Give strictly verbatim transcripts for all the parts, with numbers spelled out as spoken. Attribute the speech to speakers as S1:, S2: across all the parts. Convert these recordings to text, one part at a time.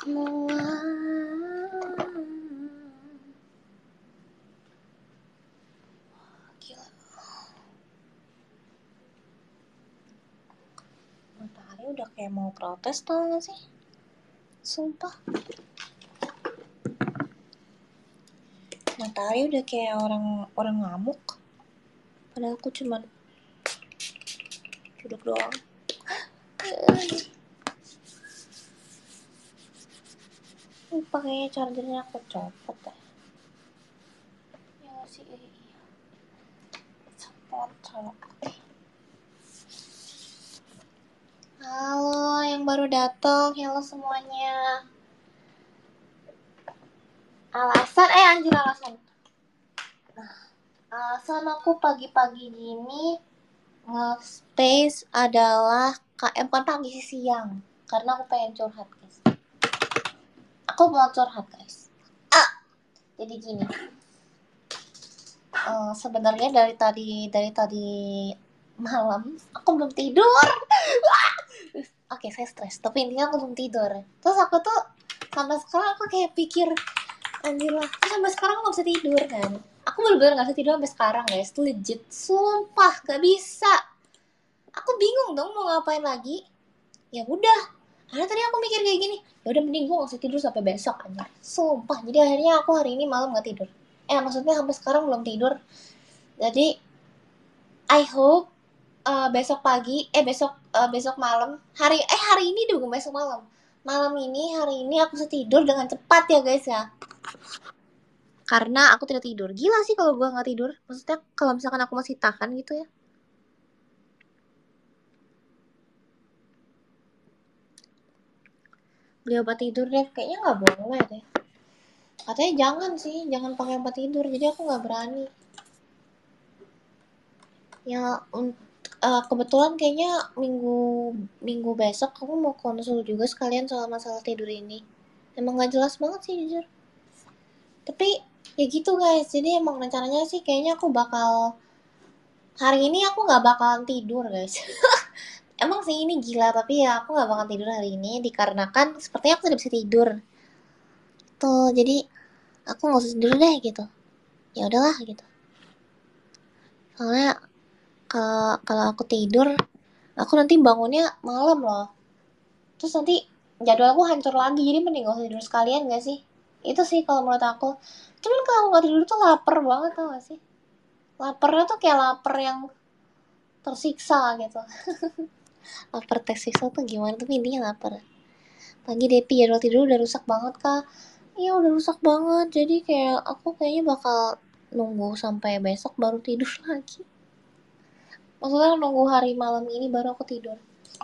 S1: Gila. Matahari udah kayak mau protes, tau gak sih? Sumpah. Matahari udah kayak orang orang ngamuk. Padahal aku cuman duduk doang. Lupa kayaknya chargernya aku copot deh. Ya sih, iya. Copot, copot. Halo yang baru datang, halo semuanya. Alasan, eh anjir alasan. Nah, alasan aku pagi-pagi gini nge-space adalah eh, bukan pagi sih, siang. Karena aku pengen curhat guys. Aku mau curhat guys. Ah, jadi gini. Uh, sebenarnya dari tadi dari tadi malam aku belum tidur. Oke, okay, saya stres. Tapi intinya aku belum tidur. Terus aku tuh sampai sekarang aku kayak pikir, anjir lah. Terus sampai sekarang aku gak bisa tidur kan. Aku bener-bener gak bisa tidur sampai sekarang guys. Itu legit. Sumpah gak bisa. Aku bingung dong mau ngapain lagi. Ya udah. Karena tadi aku mikir kayak gini. Ya udah mending gue gak usah tidur sampai besok anjir. Sumpah. Jadi akhirnya aku hari ini malam gak tidur. Eh maksudnya sampai sekarang belum tidur. Jadi I hope uh, besok pagi, eh besok uh, besok malam, hari eh hari ini deh bukan besok malam. Malam ini, hari ini aku bisa tidur dengan cepat ya guys ya. Karena aku tidak tidur. Gila sih kalau gue nggak tidur. Maksudnya kalau misalkan aku masih tahan gitu ya. Beli obat tidur deh, kayaknya nggak boleh deh. Katanya jangan sih, jangan pakai obat tidur. Jadi aku nggak berani. Ya uh, kebetulan kayaknya minggu minggu besok aku mau konsul juga sekalian soal masalah tidur ini. Emang nggak jelas banget sih jujur. Tapi ya gitu guys, jadi emang rencananya sih kayaknya aku bakal hari ini aku nggak bakalan tidur guys. Emang sih ini gila, tapi ya aku nggak bakalan tidur hari ini dikarenakan sepertinya aku tidak bisa tidur tuh. Jadi aku nggak usah tidur deh gitu, ya udahlah gitu. Soalnya kalau kalau aku tidur aku nanti bangunnya malam loh, terus nanti jadwal aku hancur lagi. Jadi mending gak usah tidur sekalian gak sih? Itu sih kalau menurut aku. Cuman kalau aku nggak tidur tuh lapar banget, tau gak sih? Laparnya tuh kayak lapar yang tersiksa gitu. Lapar tersiksa tuh gimana tuh, intinya lapar. Pagi Depi jadwal tidur udah rusak banget kak. Iya udah rusak banget. Jadi kayak aku kayaknya bakal nunggu sampai besok baru tidur lagi. Maksudnya nunggu hari malam ini baru aku tidur.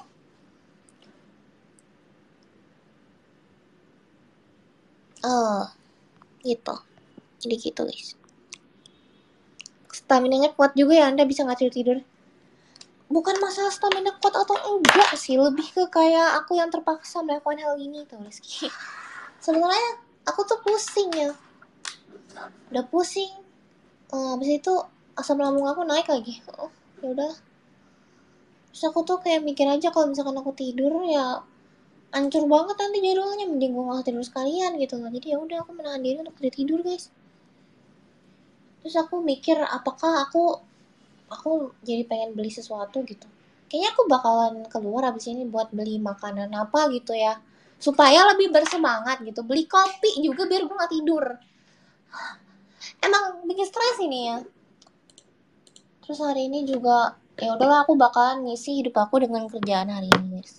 S1: Oh gitu. Jadi gitu guys. Stamina-nya kuat juga ya, Anda bisa nggak tidur-tidur. Bukan masalah stamina kuat atau enggak sih, lebih ke kayak aku yang terpaksa melakukan hal ini tuh Rizky. Sebenarnya aku tuh pusing ya, udah pusing, uh, habis itu asam lambung aku naik lagi. Oh ya udah. Terus aku tuh kayak mikir aja kalau misalkan aku tidur ya hancur banget nanti jadwalnya, mending gue nggak tidur sekalian gitu loh. Jadi ya udah aku menahan diri untuk tidak tidur guys. Terus aku mikir apakah aku aku jadi pengen beli sesuatu gitu. Kayaknya aku bakalan keluar abis ini buat beli makanan apa gitu ya, supaya lebih bersemangat gitu. Beli kopi juga biar gue nggak tidur. Emang bikin stres ini ya. Terus hari ini juga ya udahlah aku bakalan ngisi hidup aku dengan kerjaan hari ini guys.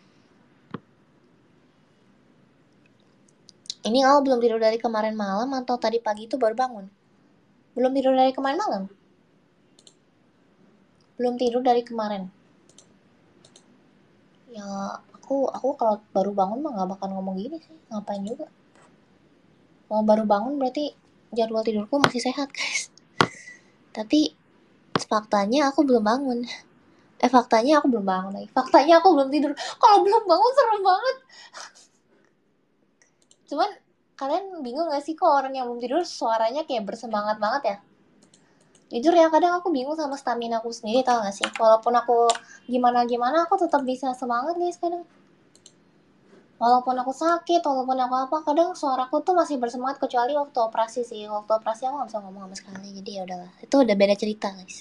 S1: Ini kamu belum tidur dari kemarin malam atau tadi pagi itu baru bangun? Belum tidur dari kemarin malam? Belum tidur dari kemarin? Ya aku aku kalau baru bangun mah nggak bakal ngomong gini sih. Ngapain juga? Mau baru bangun berarti jadwal tidurku masih sehat guys. Tapi faktanya aku belum bangun. Eh faktanya aku belum bangun lagi. Faktanya aku belum tidur. Kalau belum bangun serem banget. Cuman kalian bingung gak sih kok orang yang belum tidur suaranya kayak bersemangat banget ya? Jujur ya kadang aku bingung sama stamina aku sendiri, tau gak sih? Walaupun aku gimana-gimana aku tetap bisa semangat guys kadang. Walaupun aku sakit, walaupun aku apa, kadang suaraku tuh masih bersemangat kecuali waktu operasi sih. Waktu operasi aku nggak bisa ngomong sama sekali, jadi ya udahlah. Itu udah beda cerita guys.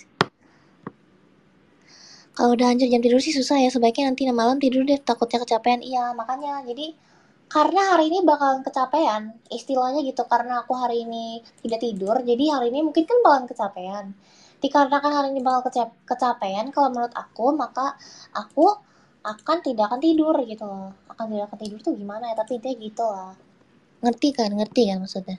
S1: Kalau udah hancur jam tidur sih susah ya. Sebaiknya nanti malam tidur deh, takutnya kecapean. Iya makanya. Jadi karena hari ini bakalan kecapean, istilahnya gitu. Karena aku hari ini tidak tidur, jadi hari ini mungkin kan bakalan kecapean. Dikarenakan hari ini bakal kecap- kecapean, kalau menurut aku maka aku akan tidak akan tidur gitu loh. Akan tidak akan tidur tuh gimana ya? Tapi intinya gitu lah. Ngerti kan? Ngerti kan maksudnya?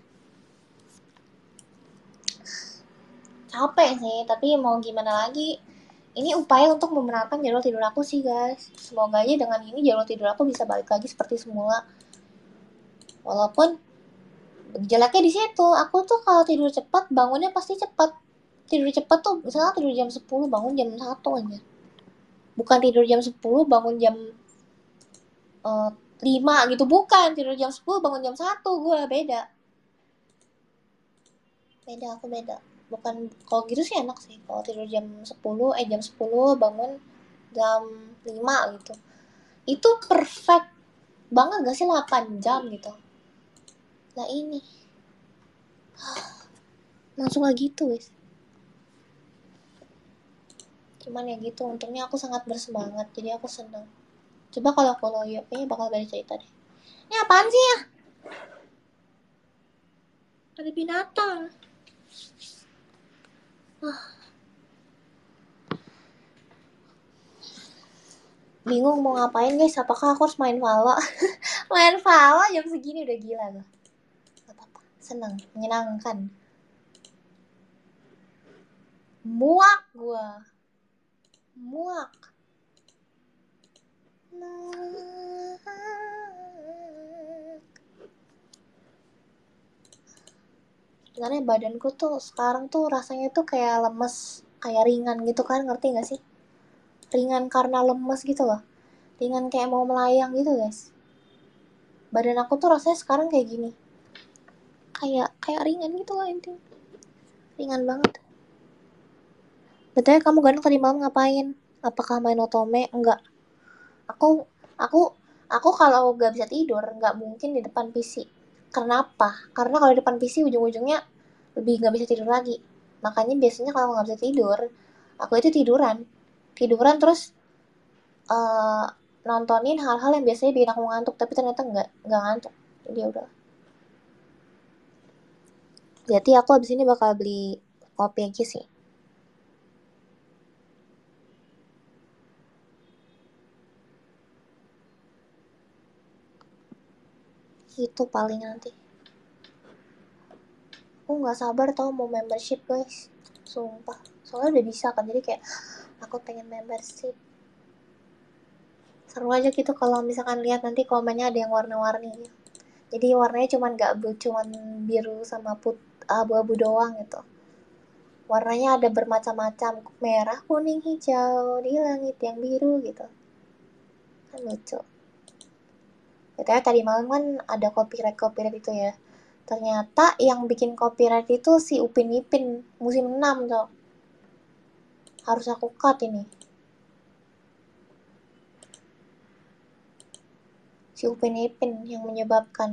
S1: Capek sih, tapi mau gimana lagi? Ini upaya untuk membenarkan jadwal tidur aku sih guys. Semoga aja dengan ini jadwal tidur aku bisa balik lagi seperti semula. Walaupun jeleknya di situ, aku tuh kalau tidur cepat bangunnya pasti cepat. Tidur cepat tuh misalnya tidur jam sepuluh bangun jam satu aja. Bukan tidur jam sepuluh bangun jam uh, lima gitu, bukan. Tidur jam sepuluh bangun jam satu, gue beda. Beda, aku beda. Bukan, kalau gitu sih enak sih. Kalau tidur jam sepuluh, eh jam sepuluh bangun jam lima gitu. Itu perfect banget gak sih, delapan jam gitu. Nah ini langsung lagi gitu guys. Cuman ya gitu, untungnya aku sangat bersemangat, jadi aku senang. Coba kalau aku loyo, kayaknya bakal beda cerita deh. Ini apaan sih ya? Ada binatang. Ah, bingung mau ngapain guys, apakah aku harus main Valor? Main Valor jam segini udah gila loh. Gak apa-apa, senang, menyenangkan. Muak gua. Muak. Sebenarnya badanku tuh sekarang tuh rasanya tuh kayak lemes, kayak ringan gitu kan, ngerti gak sih? Ringan karena lemes gitu loh. Ringan kayak mau melayang gitu guys. Badan aku tuh rasanya sekarang kayak gini. Kayak kayak ringan gitu loh intinya. Ringan banget. Betulnya kamu ganteng tadi malam ngapain? Apakah main otome? Enggak. Aku aku aku kalau gak bisa tidur nggak mungkin di depan P C. Karena apa? Karena kalau di depan P C ujung-ujungnya lebih nggak bisa tidur lagi. Makanya biasanya kalau nggak bisa tidur, aku itu tiduran, tiduran terus uh, nontonin hal-hal yang biasanya bikin aku ngantuk, tapi ternyata nggak nggak ngantuk. Jadi ya udah. Jadi aku abis ini bakal beli kopi aja sih. Itu paling nanti. Aku nggak sabar tau mau membership guys. Sumpah. Soalnya udah bisa kan, jadi kayak aku pengen membership. Seru aja gitu kalau misalkan lihat nanti komennya ada yang warna-warni. Jadi warnanya cuman nggak cuman biru sama put abu-abu doang gitu. Warnanya ada bermacam-macam, merah, kuning, hijau, di langit yang biru gitu. Kan lucu. Katanya tadi malam kan ada copyright-copyright itu ya. Ternyata yang bikin copyright itu si Upin Ipin musim enam tuh. Harus aku cut ini. Si Upin Ipin yang menyebabkan.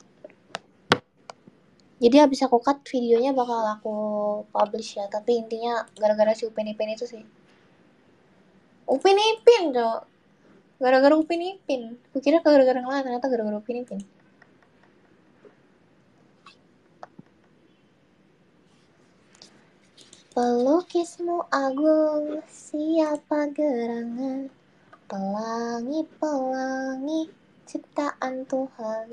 S1: Jadi habis aku cut videonya bakal aku publish ya. Tapi intinya gara-gara si Upin Ipin itu sih. Upin Ipin tuh. Gara-gara Upin Ipin. Kukira gara-gara yang lain, ternyata gara-gara Upin Ipin. Pelukismu agung, siapa gerangan? Pelangi-pelangi ciptaan Tuhan.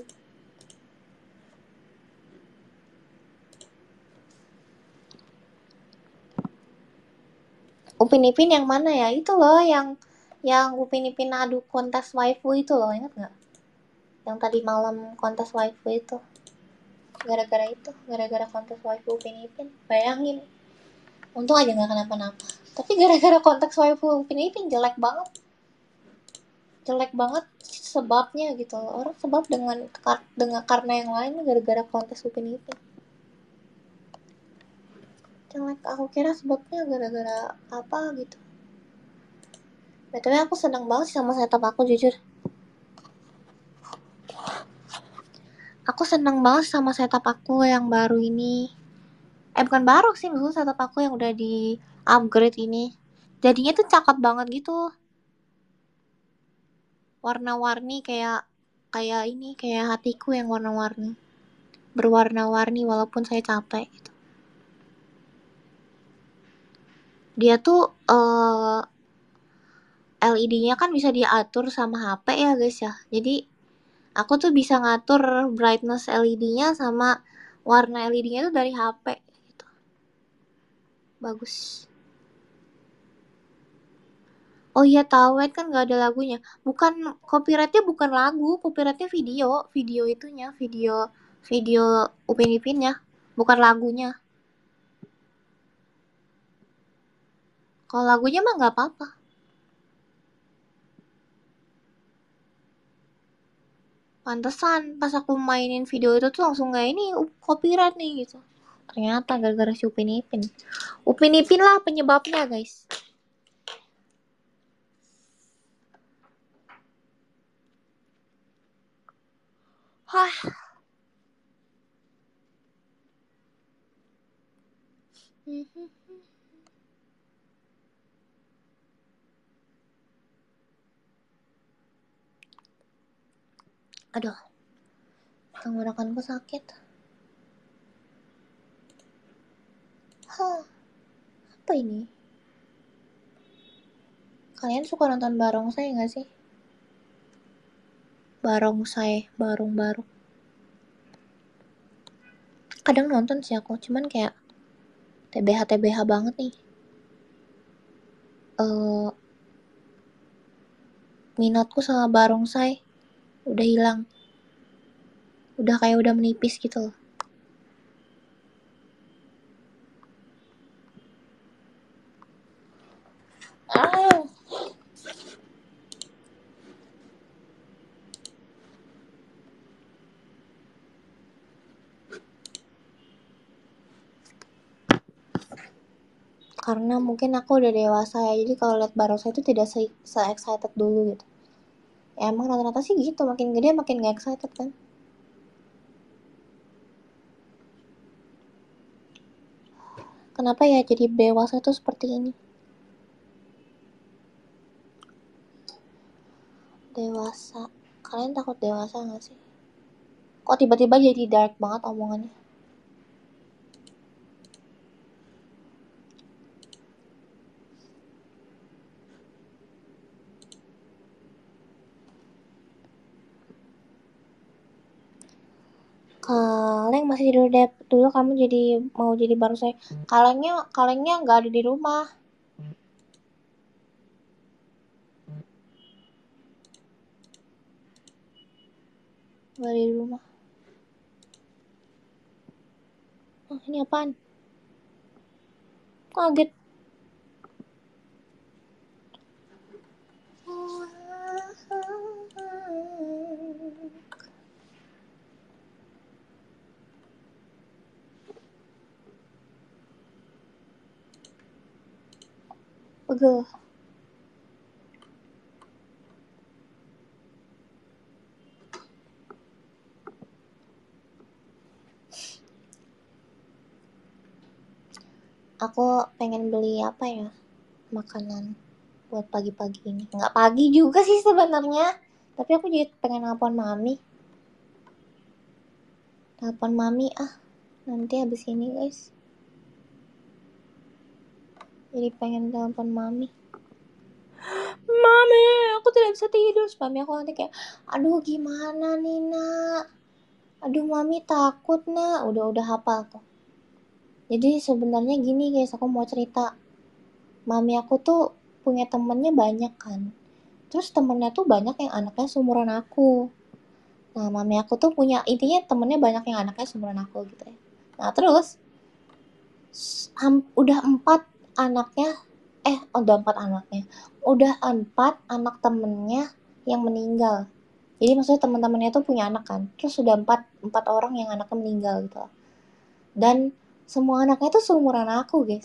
S1: Upin Ipin yang mana ya? Itu loh yang yang Upin Ipin adu kontes waifu itu loh, ingat nggak? Yang tadi malam kontes waifu itu. Gara-gara itu, gara-gara kontes waifu Upin Ipin. Bayangin. Untung aja nggak kenapa-napa. Tapi gara-gara konteks waifu Upin Ipin jelek banget. Jelek banget sebabnya gitu loh. Orang sebab dengan dengan karena yang lain gara-gara kontes Upin Ipin. Jelek, aku kira sebabnya gara-gara apa gitu. Btw aku seneng banget sama setup aku jujur. Aku seneng banget sama setup aku yang baru ini. Eh bukan baru sih, maksudnya setup aku yang udah di upgrade ini. Jadinya tuh cakep banget gitu. Warna-warni kayak kayak ini, kayak hatiku yang warna-warni. Berwarna-warni walaupun saya capek gitu. Dia tuh uh, L E D-nya kan bisa diatur sama H P ya guys ya. Jadi aku tuh bisa ngatur brightness L E D-nya sama warna L E D-nya tuh dari H P gitu. Bagus. Oh iya tahu kan nggak ada lagunya. Bukan, copyrightnya bukan lagu, copyrightnya video, video itunya, video video Upin Ipinnya, bukan lagunya. Kalau lagunya mah nggak apa-apa. Pantesan pas aku mainin video itu tuh langsung kayak ini uh, copyright nih gitu. Ternyata gara-gara si Upin Ipin. Upin Ipin lah penyebabnya guys. Hah. Aduh, tenggorokanku sakit. Hah, apa ini? Kalian suka nonton barongsai nggak sih? Barongsai, barong-barong. Kadang nonton sih aku, cuman kayak T B H T B H banget nih. Uh, minatku sama barongsai udah hilang. Udah kayak udah menipis gitu loh. Ah. Karena mungkin aku udah dewasa ya, jadi kalau lihat barongsai itu tidak se, se excited dulu gitu. Ya emang rata-rata sih gitu, makin gede makin gak excited kan. Kenapa ya jadi dewasa tuh seperti ini? Dewasa, kalian takut dewasa gak sih? Kok tiba-tiba jadi dark banget omongannya? Kaleng masih tidur deh dulu, kamu jadi mau jadi barongsai. Kalengnya kalengnya nggak ada di rumah. Nggak ada di rumah. Oh, ini apaan? Kaget. Pegel. Aku pengen beli apa ya, makanan buat pagi-pagi ini. Nggak pagi juga sih sebenarnya, tapi aku jadi pengen nelpon mami. Nelpon mami ah, nanti habis ini guys. Jadi pengen nelpon mami. Mami, aku tidak bisa tidur. Mami aku nanti kayak, aduh gimana nih nak? Aduh mami takut nak. Udah-udah hafal tuh. Jadi sebenarnya gini guys, aku mau cerita. Mami aku tuh punya temennya banyak kan. Terus temennya tuh banyak yang anaknya seumuran aku. Nah mami aku tuh punya, intinya temennya banyak yang anaknya seumuran aku gitu ya. Nah terus udah empat anaknya, eh udah empat anaknya, udah empat anak temennya yang meninggal. Jadi maksudnya teman-temannya tuh punya anak kan, terus sudah empat empat orang yang anaknya meninggal gitu. Dan semua anaknya tuh seumuran aku guys.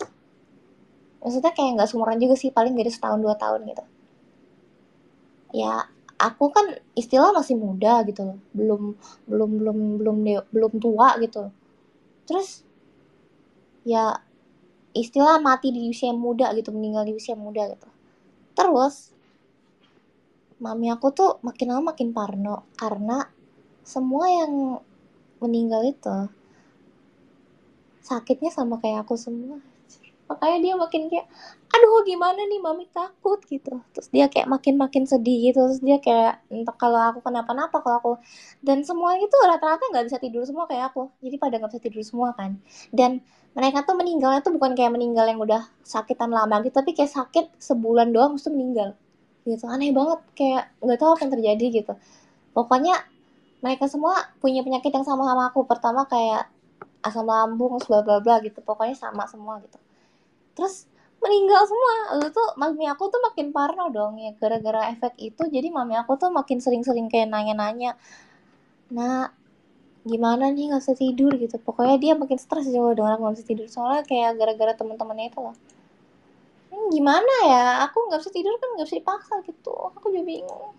S1: Maksudnya kayak nggak seumuran juga sih, paling beda setahun dua tahun gitu. Ya aku kan istilah masih muda gitu loh, belum belum belum belum belum tua gitu. Terus ya istilah mati di usia muda gitu, meninggal di usia muda gitu. Terus mami aku tuh makin lama makin parno karena semua yang meninggal itu sakitnya sama kayak aku semua. Makanya dia makin kayak, aduh gimana nih mami takut gitu. Terus dia kayak makin-makin sedih gitu. Terus dia kayak, entah kalau aku kenapa-napa, kalau aku, dan semuanya itu rata-rata nggak bisa tidur semua kayak aku. Jadi pada nggak bisa tidur semua kan. Dan mereka tuh meninggalnya tuh bukan kayak meninggal yang udah sakitan lama gitu, tapi kayak sakit sebulan doang terus tuh meninggal. Gitu, aneh banget, kayak nggak tahu apa yang terjadi gitu. Pokoknya mereka semua punya penyakit yang sama sama aku. Pertama kayak asam lambung, bla bla bla gitu. Pokoknya sama semua gitu. Terus meninggal semua. Lalu tuh mami aku tuh makin parno dong ya, gara-gara efek itu. Jadi mami aku tuh makin sering-sering kayak nanya-nanya, nah gimana nih nggak bisa tidur gitu. Pokoknya dia makin stres aja kalau dengar aku nggak bisa tidur, soalnya kayak gara-gara teman-temannya itu loh. Hmm, gimana ya, aku nggak bisa tidur kan nggak bisa dipaksa gitu, aku juga bingung.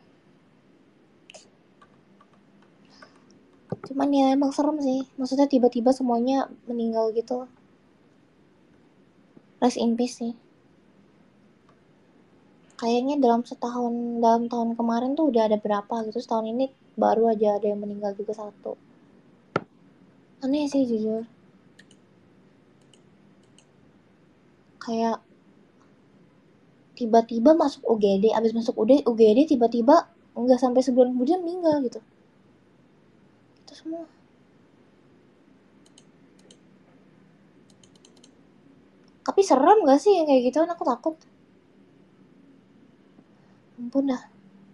S1: Cuman ya emang serem sih, maksudnya tiba-tiba semuanya meninggal gitu. Rest in peace sih. Kayaknya dalam setahun, dalam tahun kemarin tuh udah ada berapa gitu, setahun ini baru aja ada yang meninggal juga satu. Aneh sih jujur. Kayak tiba-tiba masuk U G D, abis masuk U G D tiba-tiba nggak sampai sebulan kemudian meninggal gitu. Itu semua. Tapi serem gak sih yang kayak gitu? Aku takut. Ampun dah.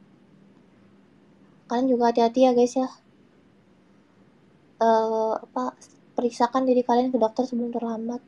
S1: Kalian juga hati-hati ya guys ya. Uh, apa periksakan diri kalian ke dokter sebelum terlambat.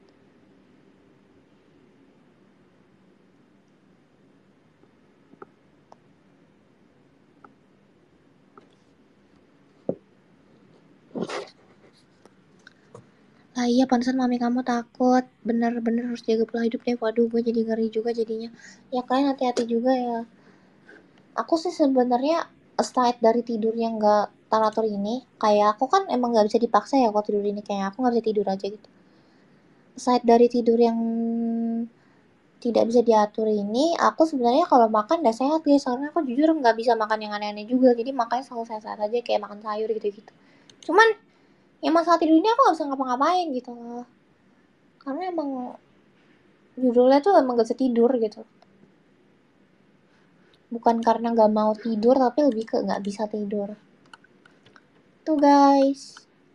S1: Lah iya, pantesan mami kamu takut. Bener-bener harus jaga pola hidup deh. Waduh, gue jadi ngeri juga jadinya. Ya kalian hati-hati juga ya. Aku sih sebenarnya aside dari tidur yang gak teratur ini, kayak aku kan emang gak bisa dipaksa ya kalau tidur ini, kayak aku gak bisa tidur aja gitu. Aside dari tidur yang tidak bisa diatur ini, aku sebenarnya kalau makan udah sehat guys, karena aku jujur nggak bisa makan yang aneh-aneh juga, jadi makanya selalu sehat-sehat aja kayak makan sayur gitu-gitu. Cuman yang masalah tidur ini aku nggak bisa ngapa-ngapain gitu loh, karena emang judulnya tuh emang gak bisa tidur gitu, bukan karena nggak mau tidur tapi lebih ke nggak bisa tidur tuh guys.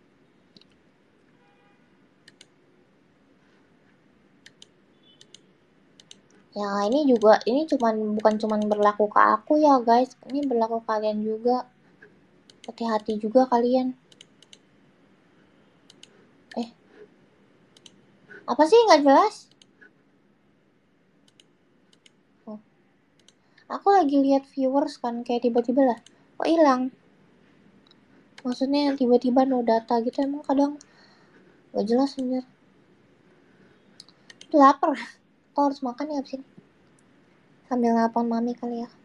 S1: Ya ini juga, ini cuman bukan cuman berlaku ke aku ya guys, ini berlaku kalian juga, hati-hati juga kalian. Eh, apa sih nggak jelas? Oh, aku lagi lihat viewers kan, kayak tiba-tiba lah kok hilang, maksudnya tiba-tiba no data gitu, emang kadang gak jelas bener. Lapar, aku harus makan ya abis ini, sambil nelpon mami kali ya.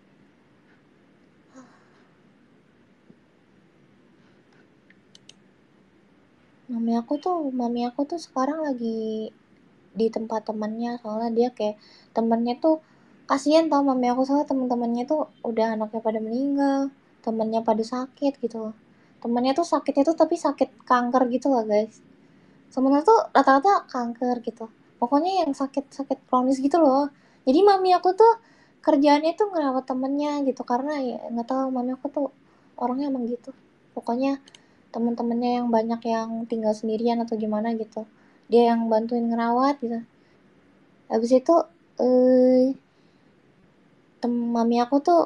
S1: Mami aku tuh, mami aku tuh sekarang lagi di tempat temannya, soalnya dia kayak temennya tuh kasihan tau mami aku, soalnya temen-temennya tuh udah anaknya pada meninggal, temennya pada sakit gitu loh. Temennya tuh sakitnya tuh tapi sakit kanker gitu loh guys, sebenarnya tuh rata-rata kanker gitu, pokoknya yang sakit-sakit kronis gitu loh. Jadi mami aku tuh kerjaannya tuh ngerawat temennya gitu, karena ya nggak tahu, mami aku tuh orangnya emang gitu. Pokoknya temen-temennya yang banyak yang tinggal sendirian atau gimana gitu, dia yang bantuin ngerawat gitu. Habis itu eh tem mami aku tuh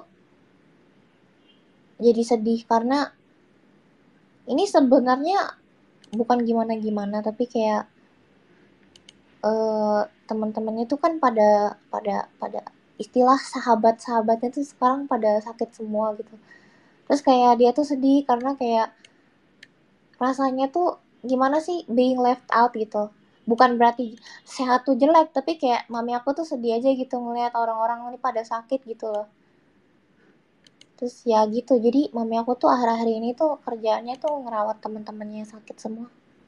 S1: jadi sedih karena ini sebenarnya bukan gimana-gimana, tapi kayak eh teman-temannya tuh kan pada pada pada istilah sahabat-sahabatnya tuh sekarang pada sakit semua gitu. Terus kayak dia tuh sedih karena kayak rasanya tuh gimana sih being left out gitu. Bukan berarti sehat tuh jelek, tapi kayak mami aku tuh sedih aja gitu ngelihat orang-orang ini pada sakit gitu loh. Itu Terus ya gitu, jadi mami aku tuh akhir-akhir ini tuh kerjaannya tuh ngerawat teman-temannya yang sakit semua.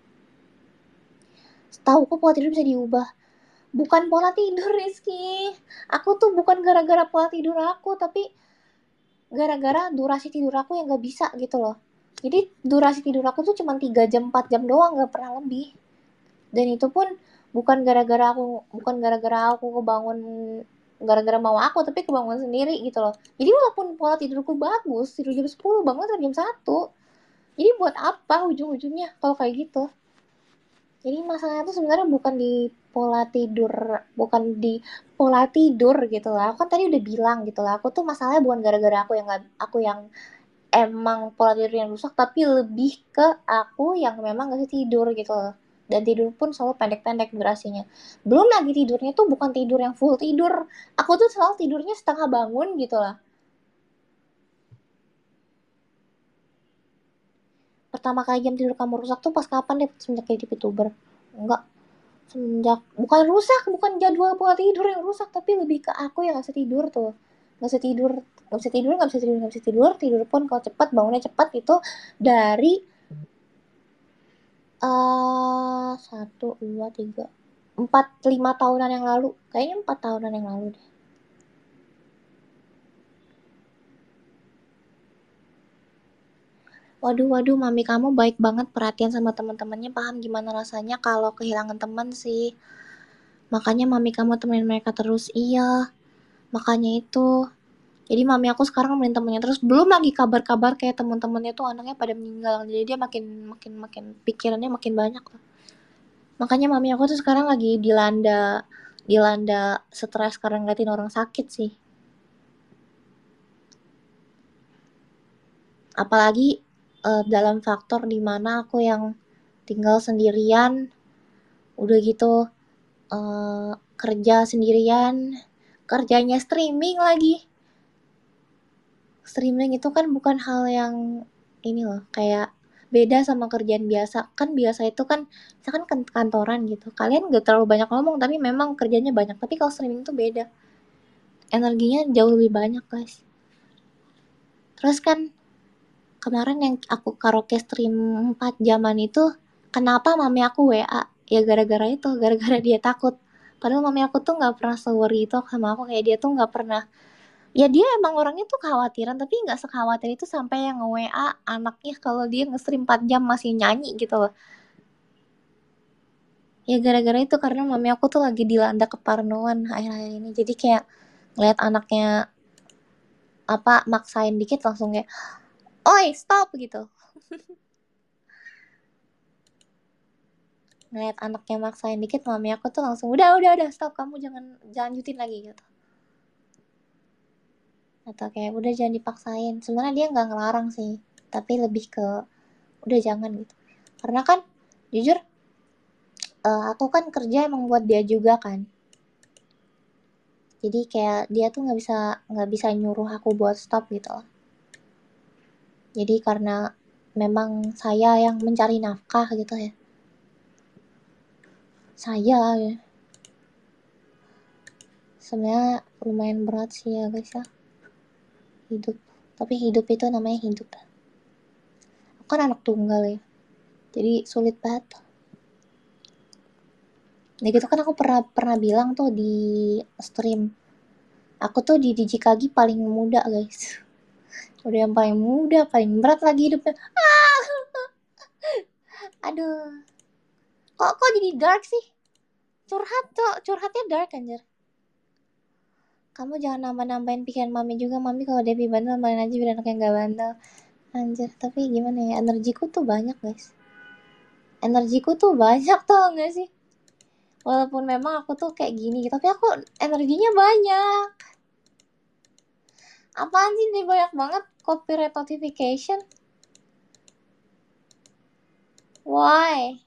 S1: Tahu kok pola tidur bisa diubah. Bukan pola tidur, Rizky. Aku tuh bukan gara-gara pola tidur aku, tapi gara-gara durasi tidur aku yang gak bisa gitu loh. Jadi durasi tidur aku tuh cuma tiga jam, empat jam doang, gak pernah lebih. Dan itu pun bukan gara-gara aku bukan gara-gara aku kebangun gara-gara mau aku, tapi kebangun sendiri gitu loh. Jadi walaupun pola tidurku bagus, tidur jam sepuluh, bangun jam satu. Jadi buat apa ujung-ujungnya kalau kayak gitu? Jadi masalahnya tuh sebenarnya bukan di pola tidur, bukan di pola tidur gitu lah. Aku kan tadi udah bilang gitu lah. Aku tuh masalahnya bukan gara-gara aku yang gak, aku yang emang pola tidur yang rusak, tapi lebih ke aku yang memang gak bisa tidur gitu loh. Dan tidur pun selalu pendek-pendek durasinya. Belum lagi tidurnya tuh bukan tidur yang full tidur. Aku tuh selalu tidurnya setengah bangun gitu lah. Pertama kali jam tidur kamu rusak tuh pas kapan deh? Semenjak jadi VTuber? Enggak. Semenjak, bukan rusak, bukan jadwal pola tidur yang rusak, tapi lebih ke aku yang gak bisa tidur tuh. Gak bisa tidur, gak bisa tidur, gak bisa tidur, gak bisa tidur. Tidur pun kalau cepat, bangunnya cepat itu dari uh, satu, dua, tiga, empat, lima tahunan yang lalu. Kayaknya empat tahunan yang lalu deh. Waduh, waduh, mami kamu baik banget, perhatian sama teman-temannya, paham gimana rasanya kalau kehilangan teman sih. Makanya mami kamu temenin mereka terus, iya. Makanya itu. Jadi mami aku sekarang nemenin temennya terus. Belum lagi kabar-kabar kayak teman-temannya tuh anaknya pada meninggal. Jadi dia makin makin makin pikirannya makin banyak tuh. Makanya mami aku tuh sekarang lagi dilanda dilanda stres karena ngeliatin orang sakit sih. Apalagi uh, dalam faktor dimana aku yang tinggal sendirian, udah gitu uh, kerja sendirian, kerjanya streaming lagi. Streaming itu kan bukan hal yang ini loh, kayak beda sama kerjaan biasa. Kan biasa itu kan misalkan kan kantoran gitu, kalian gak terlalu banyak ngomong tapi memang kerjanya banyak. Tapi kalau streaming itu beda, energinya jauh lebih banyak guys. Terus kan kemarin yang aku karaoke stream empat jaman itu, kenapa mami aku W A? Ya gara-gara itu, gara-gara dia takut. Padahal mami aku tuh gak pernah se-worry itu sama aku, kayak dia tuh gak pernah. Ya dia emang orangnya tuh kekhawatiran, tapi gak sekhawatir itu sampai yang nge-W A anaknya kalau dia nge-stream empat jam masih nyanyi gitu loh. Ya gara-gara itu, karena mami aku tuh lagi dilanda keparnoan akhir-akhir ini. Jadi kayak ngeliat anaknya apa maksain dikit langsung kayak, oi stop gitu. Ngeliat anaknya maksain dikit, mami aku tuh langsung udah udah udah stop, kamu jangan jangan lanjutin lagi gitu. Atau kayak udah jangan dipaksain. Sebenarnya dia nggak ngelarang sih, tapi lebih ke udah jangan gitu. Karena kan jujur uh, aku kan kerja emang buat dia juga kan. Jadi kayak dia tuh nggak bisa nggak bisa nyuruh aku buat stop gitu. Jadi karena memang saya yang mencari nafkah gitu ya. Saya ya. Sebenarnya lumayan berat sih ya guys ya. Hidup. Tapi hidup itu namanya hidup. Aku kan anak tunggal ya. Jadi sulit banget. Ya gitu kan aku pernah pernah bilang tuh di stream. Aku tuh di Dijikagi paling muda guys. Udah yang paling muda, paling berat lagi hidupnya. Ah! Aduh. Kok kok jadi dark sih? Curhat tuh, curhatnya dark anjir. Kamu jangan nambah-nambahin pikiran mami juga. Mami kalau Devi bandel main aja biar anaknya gak bandel. Anjir, tapi gimana ya, energiku tuh banyak guys. Energiku tuh banyak tau gak sih? Walaupun memang aku tuh kayak gini, tapi aku energinya banyak. Apaan sih ini banyak banget copyright notification? Why?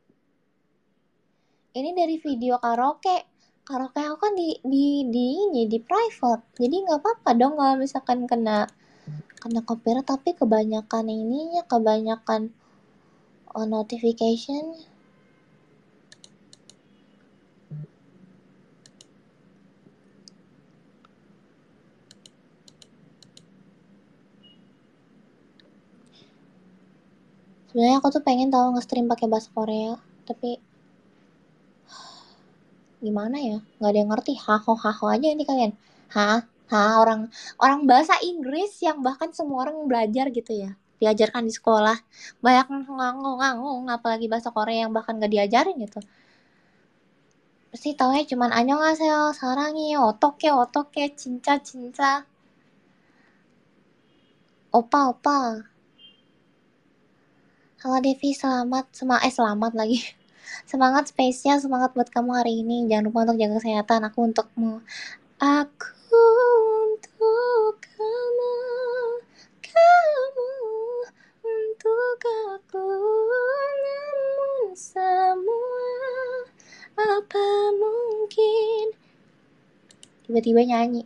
S1: Ini dari video karaoke. Karaoke aku kan di di di ini di private. Jadi nggak apa-apa dong kalau misalkan kena kena copyright, tapi kebanyakan ininya kebanyakan oh, notification. Sebenarnya aku tuh pengen tahu nge-stream pakai bahasa Korea, tapi gimana ya? Nggak ada yang ngerti. Haho haho aja nanti kalian. Hah? Hah? Orang orang bahasa Inggris yang bahkan semua orang belajar gitu ya. Diajarkan di sekolah. Banyak nganggung-nganggung, apalagi bahasa Korea yang bahkan nggak diajarin gitu. Pasti taunya cuman annyeonghaseyo, sarangi, otoke, otoke, cinca, cinca. Opa, opa. Halo Devi, selamat. Sema eh selamat lagi. Semangat spesial, semangat buat kamu hari ini. Jangan lupa untuk jaga kesehatan. Aku untukmu. Aku untuk kamu, kamu untuk aku, namun semua apa mungkin. Tiba-tiba nyanyi.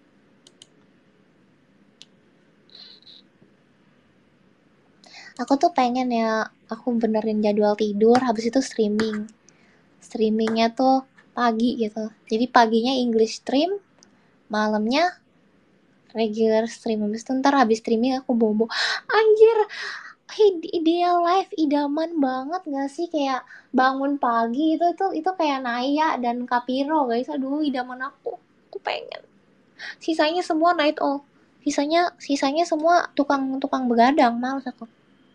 S1: Aku tuh pengen ya, aku benerin jadwal tidur, habis itu streaming. Streamingnya tuh pagi gitu. Jadi paginya English stream, malamnya regular stream. Habis itu ntar habis streaming aku bobo. Anjir, ideal life idaman banget gak sih? Kayak bangun pagi itu itu itu kayak Naya dan Kapiro guys. Aduh, idaman aku. Aku pengen. Sisanya semua night owl. Sisanya sisanya semua tukang-tukang begadang, males aku.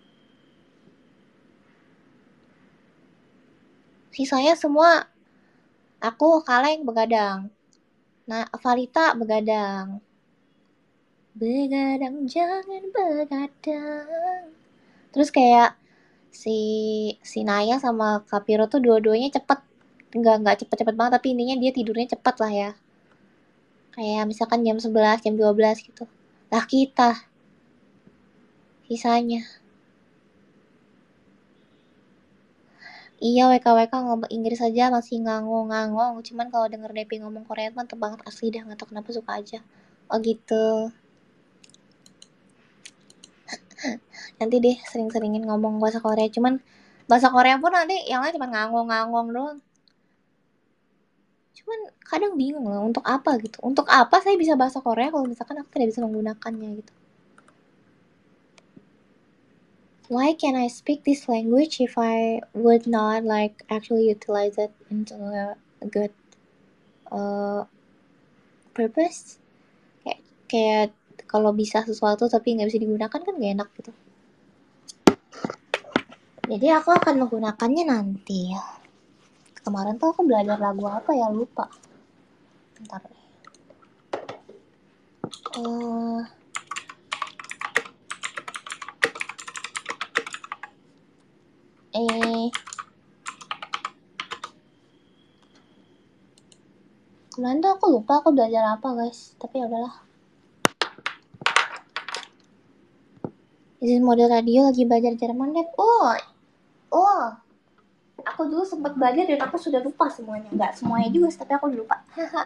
S1: Sisanya semua aku kaleng begadang. Nah, Valita begadang. Begadang jangan begadang. Terus kayak si si Naya sama Kapiro tuh dua-duanya cepet, nggak nggak cepet-cepet banget, tapi intinya dia tidurnya cepet lah ya, kayak misalkan jam sebelas, jam dua belas gitu. Lah kita sisanya, iya W K W K ngomong Inggris aja masih ngangong-ngangong, cuman kalau denger Depi ngomong Korea mantep banget asli dah, nggak tau kenapa suka aja. Oh gitu. Nanti deh sering-seringin ngomong bahasa Korea, cuman bahasa Korea pun nanti yang lain cuma ngangong-ngangong doang. Cuman kadang bingung lah untuk apa gitu. Untuk apa saya bisa bahasa Korea kalau misalkan aku tidak bisa menggunakannya gitu. Why can I speak this language if I would not like actually utilize it into a, a good uh, purpose? Kayak, kayak kalau bisa sesuatu tapi nggak bisa digunakan kan gak enak gitu. Jadi aku akan menggunakannya nanti. Kemarin tuh aku belajar lagu apa ya, lupa. Bentar. Uh, eh kemarin tuh aku lupa aku belajar apa guys, tapi ya udahlah. Izin model radio lagi belajar Jerman deh. Oh, oh, aku dulu sempat belajar dan aku sudah lupa semuanya. Nggak semuanya juga, tapi aku lupa. Haha.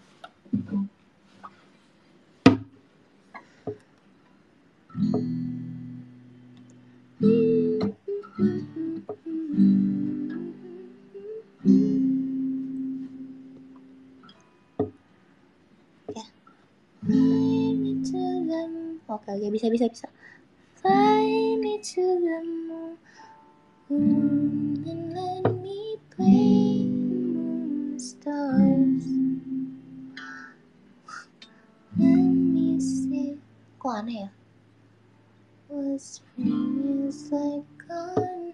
S1: Oke, oke, bisa, bisa, bisa. Fly me to the moon and let me play among the stars. Let me see. Kok aneh ya? What spring is like on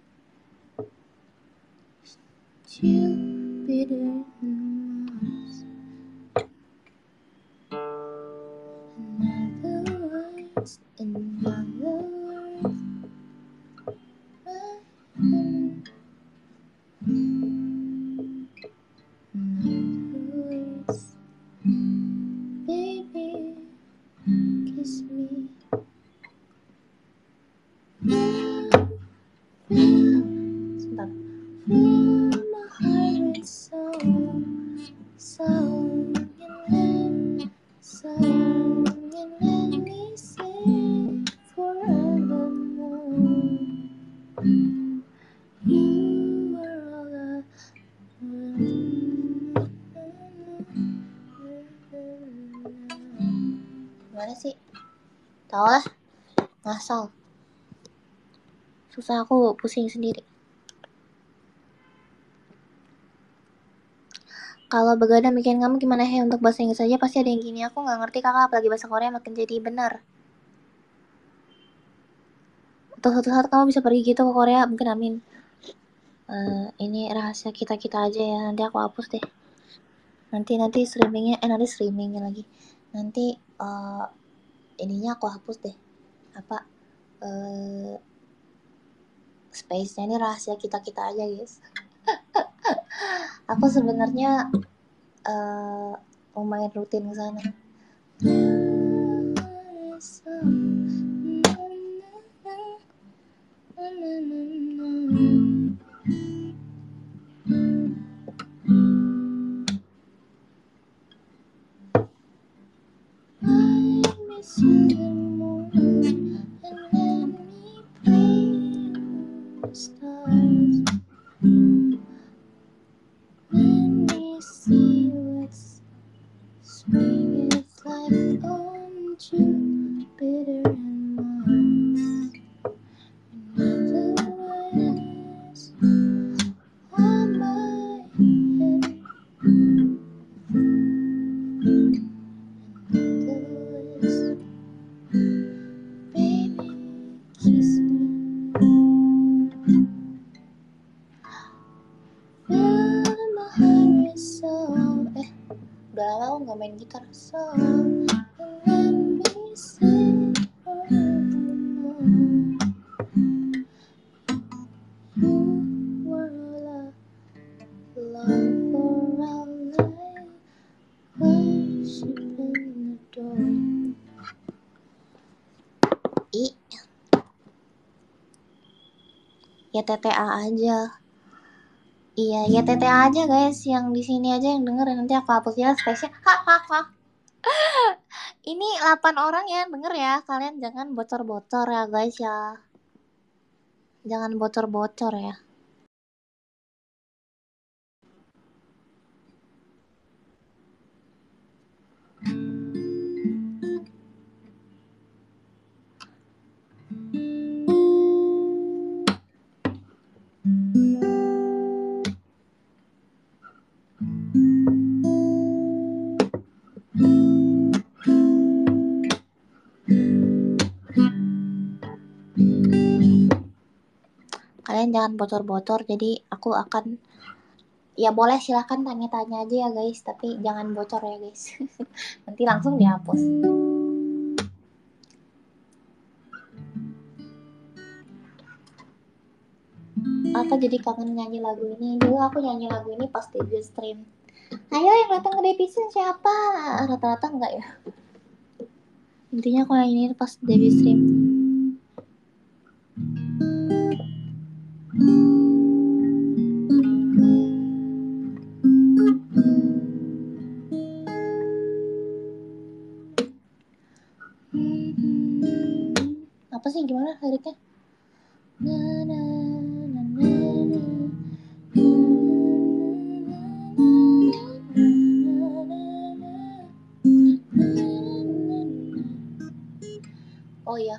S1: Jupiter and Mars. In other words, in other words, in other words, baby, kiss me. Sebentar. Fill my heart with song, song, and let, song, and let me sing forevermore. You are all I want. Gimana sih? Tau lah, ngasal. susah, aku pusing sendiri. Kalau begadang bikin kamu gimana He? Untuk bahasa Inggris aja pasti ada yang gini, aku nggak ngerti kakak, apalagi bahasa Korea makin jadi benar. Atau suatu saat kamu bisa pergi gitu ke Korea, mungkin amin. Uh, ini rahasia kita kita aja ya, nanti aku hapus deh. Nanti nanti streamingnya, eh nanti streamingnya lagi. Nanti uh, ininya aku hapus deh. Apa? Uh, space-nya ini rahasia kita kita aja guys. Aku sebenarnya uh, lumayan rutin ke sana. Udah lama aku gak main gitar. So, let me sing forevermore. You were love, love for our life, worship and adore. I, ya T T A aja. Iya, ya T T A aja guys, yang di sini aja yang denger, nanti aku hapus ya space-nya. Hahaha. Ini delapan orang ya denger ya, kalian jangan bocor-bocor ya guys ya. Jangan bocor-bocor ya. Kalian jangan bocor-bocor, jadi aku akan, ya boleh silahkan tanya-tanya aja ya guys, tapi jangan bocor ya guys. Nanti langsung dihapus. Aku jadi kangen nyanyi lagu ini. Dulu aku nyanyi lagu ini pas debut stream. Ayo yang datang ke debut stream siapa? Rata-rata enggak ya. Intinya aku nyanyi ini pas debut stream. Apa sih, gimana liriknya? Na na na na na. Oh ya,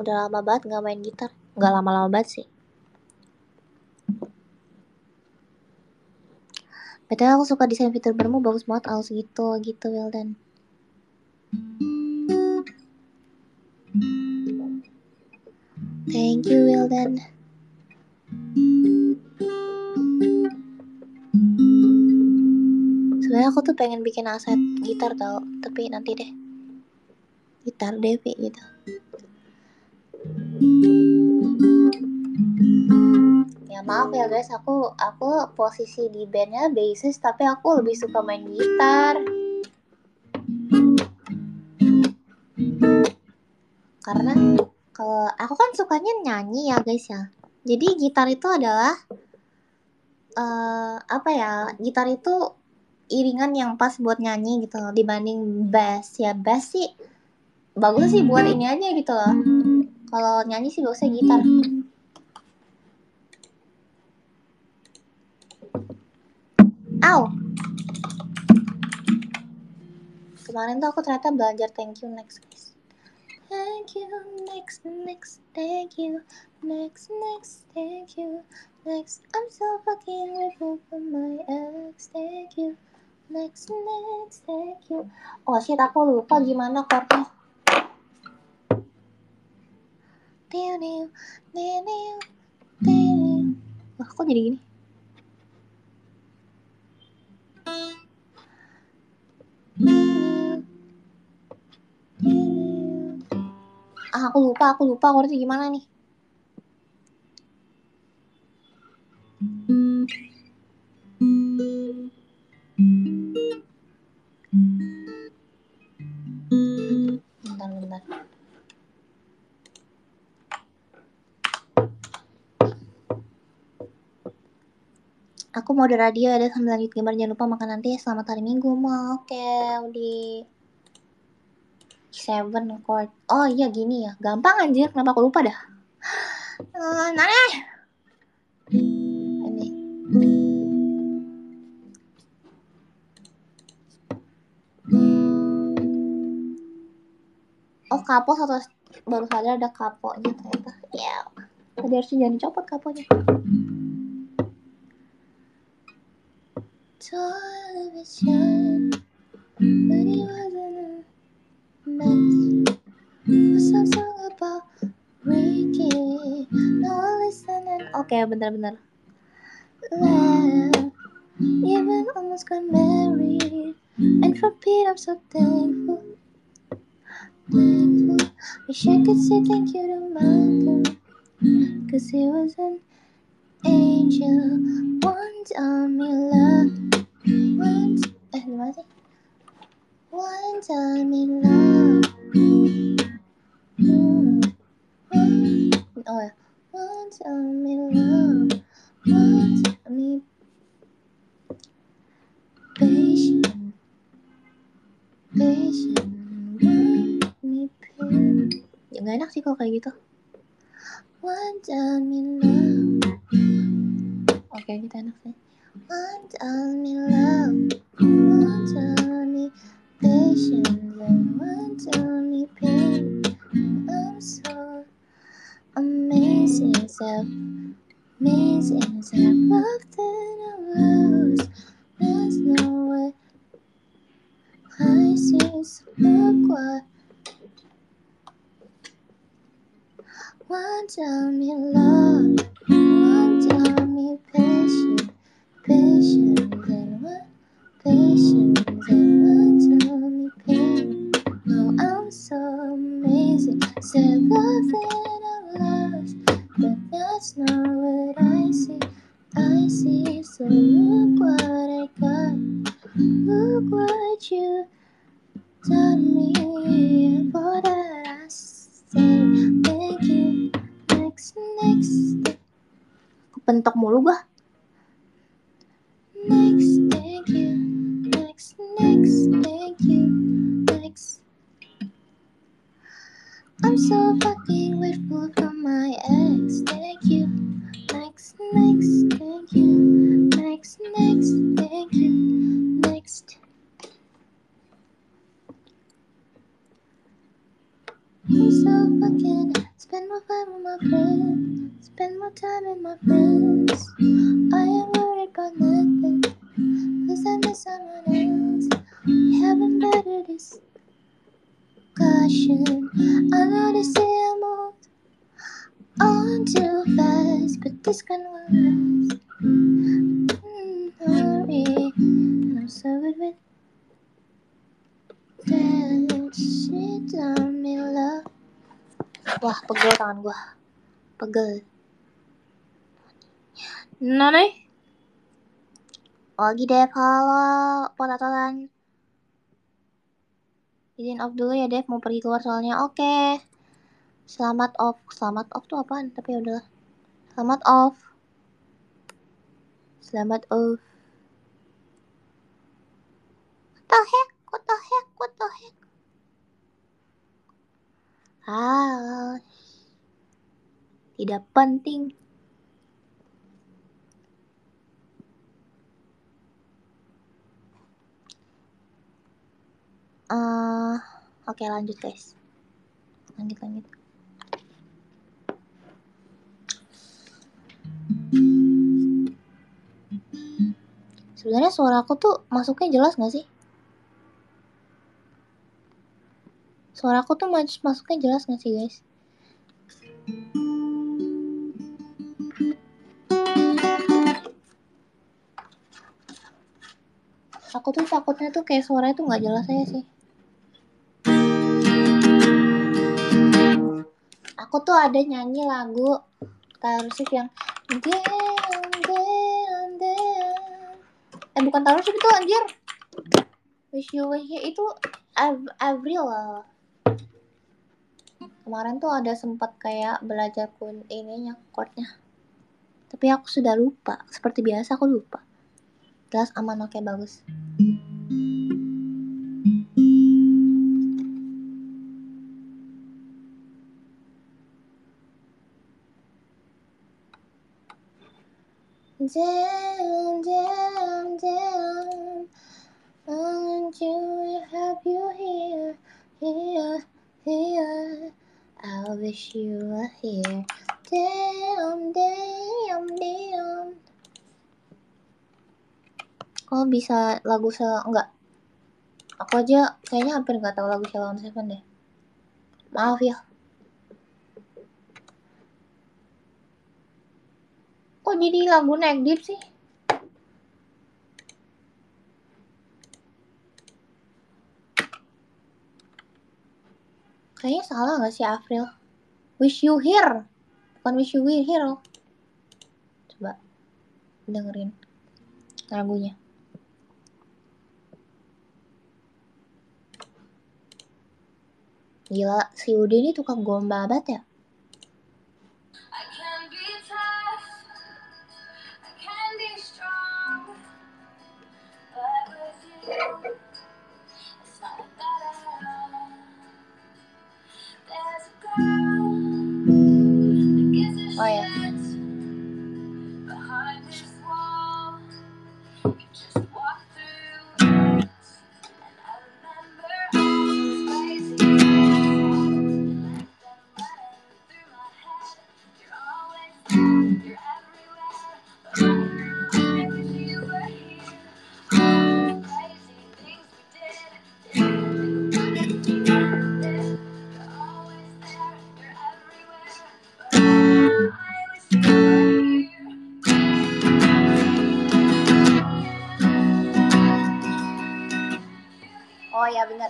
S1: Udah lama banget gak main gitar. Gak lama-lama banget sih. Padahal aku suka desain fitur barumu, bagus banget aus gitu gitu Wildan. Thank you Wildan. Sebenarnya aku tuh pengen bikin aset gitar tau, tapi nanti deh. Gitar Devi gitu. Ya maaf ya guys, aku aku posisi di bandnya bassist, tapi aku lebih suka main gitar. Karena kalau aku kan sukanya nyanyi ya guys ya. Jadi gitar itu adalah uh, apa ya? Gitar itu iringan yang pas buat nyanyi gitu loh, dibanding bass. Ya bass sih bagus sih buat ini aja gitu loh. Kalau nyanyi sih bagusnya gitar. Au. Kemarin tuh aku ternyata belajar thank you next guys. Thank you next next thank you next next thank you next I'm so fucking grateful for my ex thank you next next thank you. Oh shit, aku lupa gimana chordnya. Tiu tiu tiu tiu. Wah kok jadi gini? Ah, aku lupa, aku lupa chordnya gimana nih. Bentar, bentar. Aku mau di radio ada sambil lanjut gambar, jangan lupa makan nanti. Selamat hari Minggu. Mau oke, Udi. Seven chord. Oh iya gini ya. Gampang anjir, kenapa aku lupa dah. Uh, Nane. Ini. Oh kapo satu, baru sadar ada kaponya ternyata. Ya. Yeah. Tadi harusnya jangan dicopot kaponya. Television, but it wasn't a mess. Was a song about Ricky. No listening. Oke, okay, bentar-bentar. Well, even almost got married, and for Pete I'm so thankful. Thankful. Wish I could say thank you to Malcolm, cause he was an angel. One time he loved. One t- eh, gimana sih? One time he loved. Mm. Oh ya. One time he loved. One time he patient. Patient. One me pain. Ya gak enak sih kalau kayak gitu. One time he loved. Oke, okay, kita enak sih. One time he loved. One time he patient. And one time he pain. I'm so amazing, so amazing, so loved and I lose. There's no way I see, so look what. One time you love, one time you patient, patient, and one patient, and one time you pain. No, I'm so amazing, so loved and I lost, but that's not what I see. I see, so look what I got, look what you done me, and for that I say thank you. Next, next. Kepentok mulu gua. Next, thank you. Next, next, thank you. Next. I'm so fucking grateful for my ex. Thank you. Next, next, thank you. Next, next, thank you. Next. I'm so fucking spend time with my friends. Spend more time with my friends. I ain't worried about nothing, 'cause I miss someone else. We haven't better discussion. I know they say I moved on too fast, but this can last. Mm, hurry, and I'm so good with that shit on me love. Wah, pegel tangan gua, pegel. Nane? Lagi Dev, halo, potatoan. Izin off dulu ya Dev, mau pergi keluar soalnya. Oke. Okay. Selamat off. Selamat off tuh apaan? Tapi udah. Selamat off. Selamat off. What the heck? What the heck? What the heck? Ah. Tidak penting. Uh, Oke okay, lanjut guys. Lanjut lanjut. Sebenarnya suara aku tuh masuknya jelas gak sih? Suara aku tuh mas masuknya jelas gak sih guys? Aku tuh takutnya tuh kayak suaranya tuh gak jelas aja sih. Aku tuh ada nyanyi lagu Taylor Swift yang Damn, damn, damn. Eh bukan Taylor Swift itu anjir. Wish You Were Here itu Av- Avril lah. Kemarin tuh ada sempat kayak belajar pun ininya chordnya. Tapi aku sudah lupa. Seperti biasa aku lupa. Jelas aman, oke bagus. Damn, damn, damn. I want you to have you here, here, here. I wish you were here. Damn, damn, damn. Kok bisa lagu se... enggak. Aku aja kayaknya hampir nggak tahu lagu Sheila on Seven deh. Maaf ya. Kok jadi lagu Neck Deep sih? Kayaknya salah nggak sih Avril? Wish You Here, bukan Wish You Were Here loh. Coba dengerin lagunya. Gila, si Ude ini tukang gombal banget ya. Oh ya. Oh ya benar.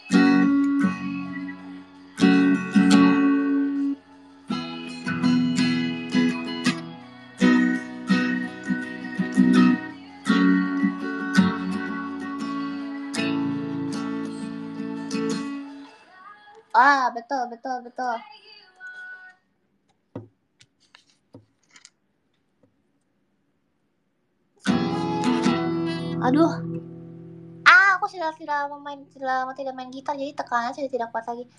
S1: Ah betul betul betul. Aduh. Ah, aku sudah tidak main sudah lama tidak main gitar jadi tekanannya sudah tidak kuat lagi.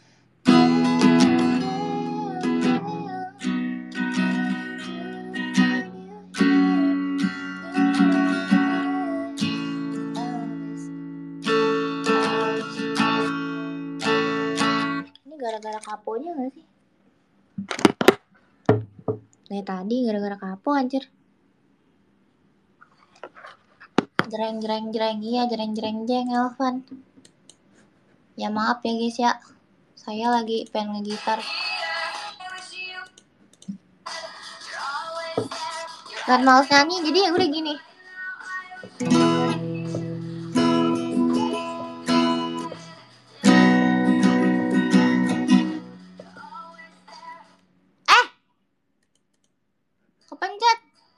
S1: Ini gara-gara kaponya nggak sih? Dari tadi gara-gara kapok anjir. Jreng jreng jreng, iya jreng jreng jeng Elvan. Ya maaf ya guys ya, saya lagi pengen ngegitar. Gak males nyanyi jadi ya udah gini. Eh, kepencet.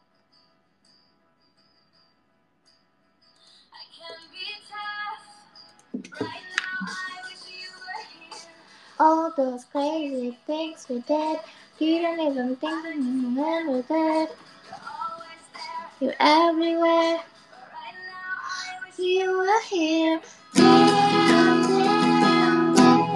S1: All those crazy things we did, didn't even think when we did. You're everywhere, you were here. Damn, damn,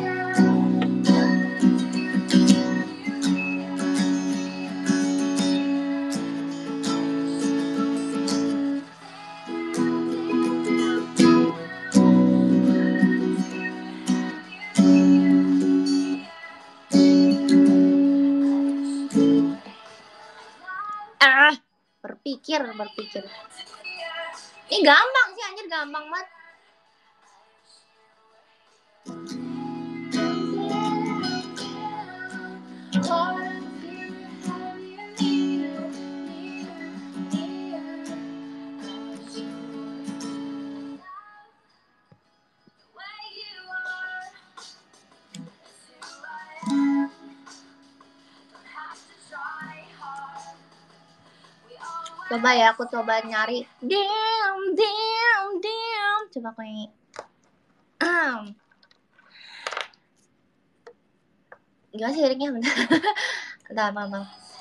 S1: Ah, berpikir, berpikir. Ini gampang sih anjir, gampang banget. Coba ya, aku coba nyari. Damn, damn, damn. Coba aku nyanyi. Gimana sih liriknya? Bentar. Bentar, mama.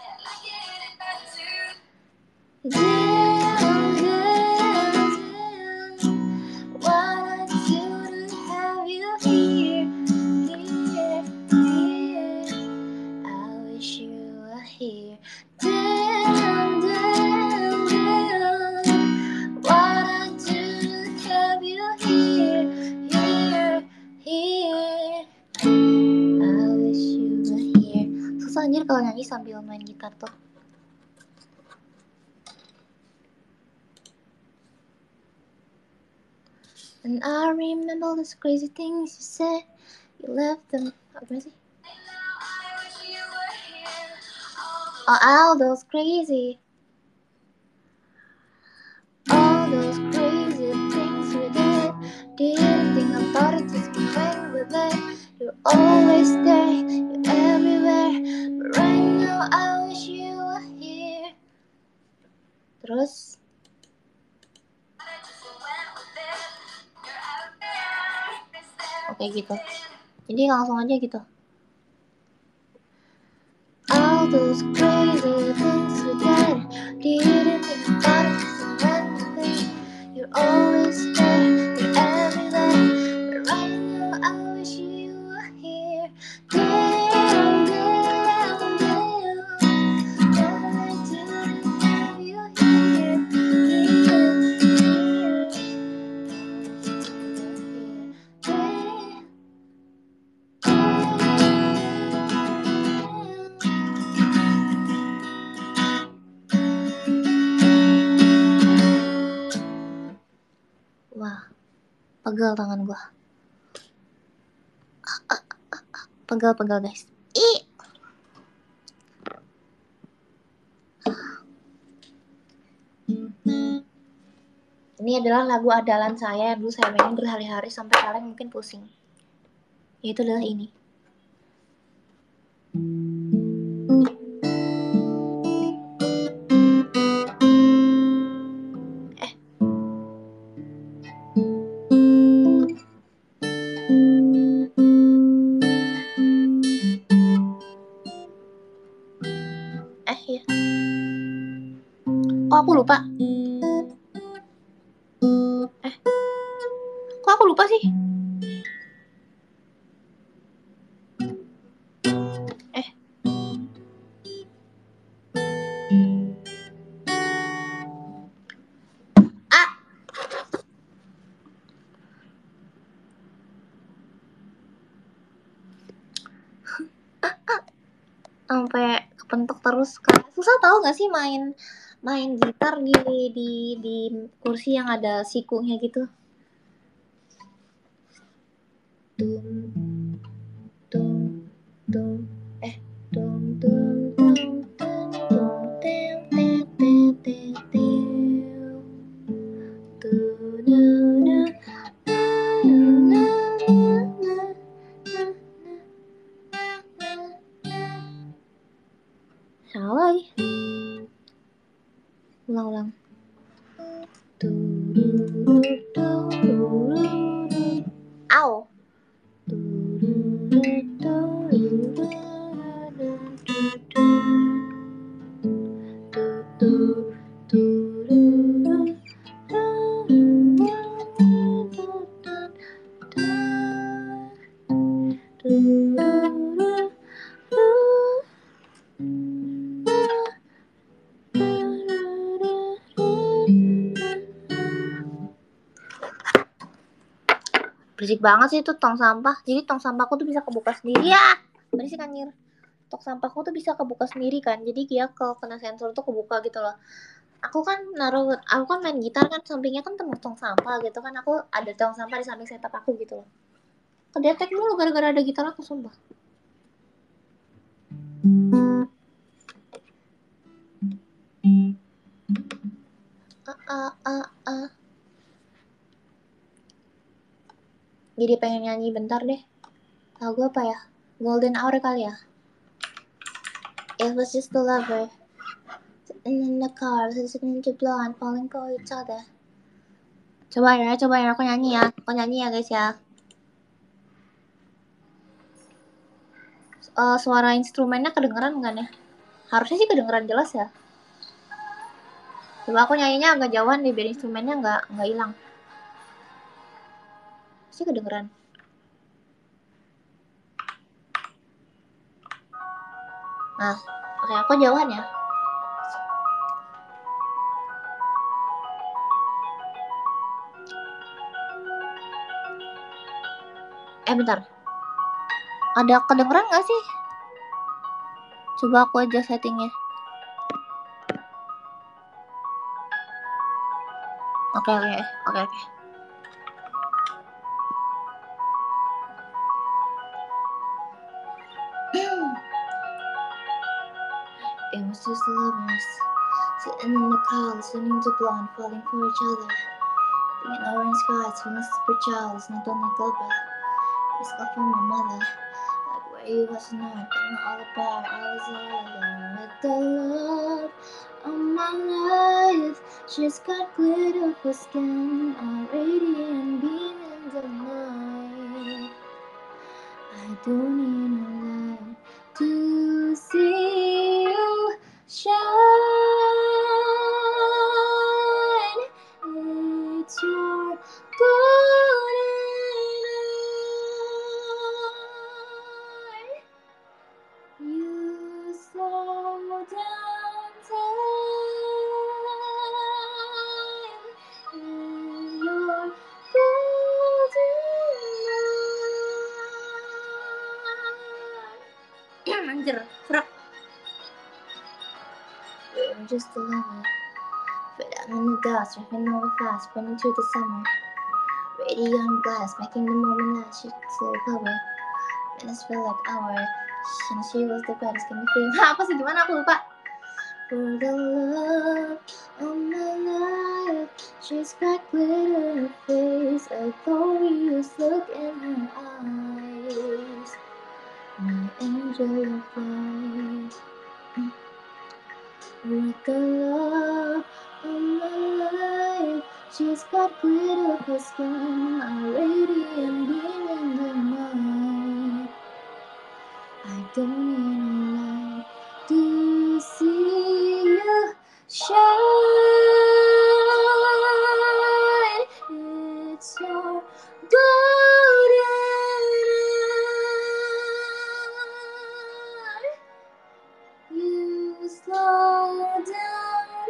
S1: Susah anjir kalau nyanyi sambil main gitar tuh. And I remember all those crazy things you said. You left them. Apa sih? Oh, all those crazy. All those crazy things we did. Didn't think about it just when we met. You're always there, you're everywhere. But right now I wish you were here. Terus oke gitu. Jadi langsung aja gitu. All those crazy things we did, didn't think about it just when we met. You're always there, you're everywhere. But right now I wish you were here. Damn, damn, damn. All I didn't have you here, here, here. Wah, pegel tangan gua. Pegel-pegel guys. Ih. Ini adalah lagu andalan saya yang dulu saya mainin berhari-hari sampai kalian mungkin pusing. Yaitu adalah ini. Eh. Eh ya. Kok aku lupa? Eh. Kok aku lupa sih? Eh. Ah. Sampai kepentok terus kan. Susah tahu nggak sih main main gitar di di di kursi yang ada sikunya gitu. Tum tum tum eh tum tum tum tum tum tem tem tem tem tem tu na na na na na salah lagi. Ulang-ulang. Au. Berisik banget sih itu tong sampah. Jadi tong sampahku tuh bisa kebuka sendiri. Ya, berisik anjir. Tong sampahku tuh bisa kebuka sendiri kan. Jadi dia kalau kena sensor tuh kebuka gitu loh. Aku kan naruh, aku kan main gitar kan sampingnya kan tembus tong sampah gitu kan. Aku ada tong sampah di samping setup aku gitu loh. Kedetek mulu gara-gara ada gitar aku sumpah. Ah ah ah ah. Jadi pengen nyanyi bentar deh. Lagu apa ya? Golden Hour kali ya? It was just a lover. And in the car, listening to blonde, falling for each other. Coba ya, coba ya, aku nyanyi ya. Aku nyanyi ya guys ya. Uh, suara instrumennya kedengeran nggak nih? Harusnya sih kedengeran jelas ya. Coba aku nyanyinya agak jauhan nih biar instrumennya nggak nggak hilang. Sih kedengeran. Nah, oke aku jauhan ya. Eh bentar. Ada kedengeran nggak sih? Coba aku aja settingnya. Oke oke oke oke. It was just lovers sitting in the car, listening to blonde, falling for each other. In orange skies, feeling super jealous, not on the global. It's all from my mother. Like where you was not, got me all apart. I was all alone with the love of my life. She's got glitter for skin, all radiant, beam in the night. I don't need no light to see you shine. It's your golden eye. You slow down time in your golden eye. Anjir, serak. We're just a lover, fade out in the dust, drifting over fast, running through the summer. Radio on blast, making the moment last. She slow cover, minutes feel like hours. And she was the baddest, can you feel? Apa sih gimana aku lupa. For the love of my life, she's got glitter in her face, a glorious look in her eyes. My angel of light. With the love of my life, she's got glitter for skin, a radiant beam in the night. I don't need a light to see you shine. It's your golden eye. You slow down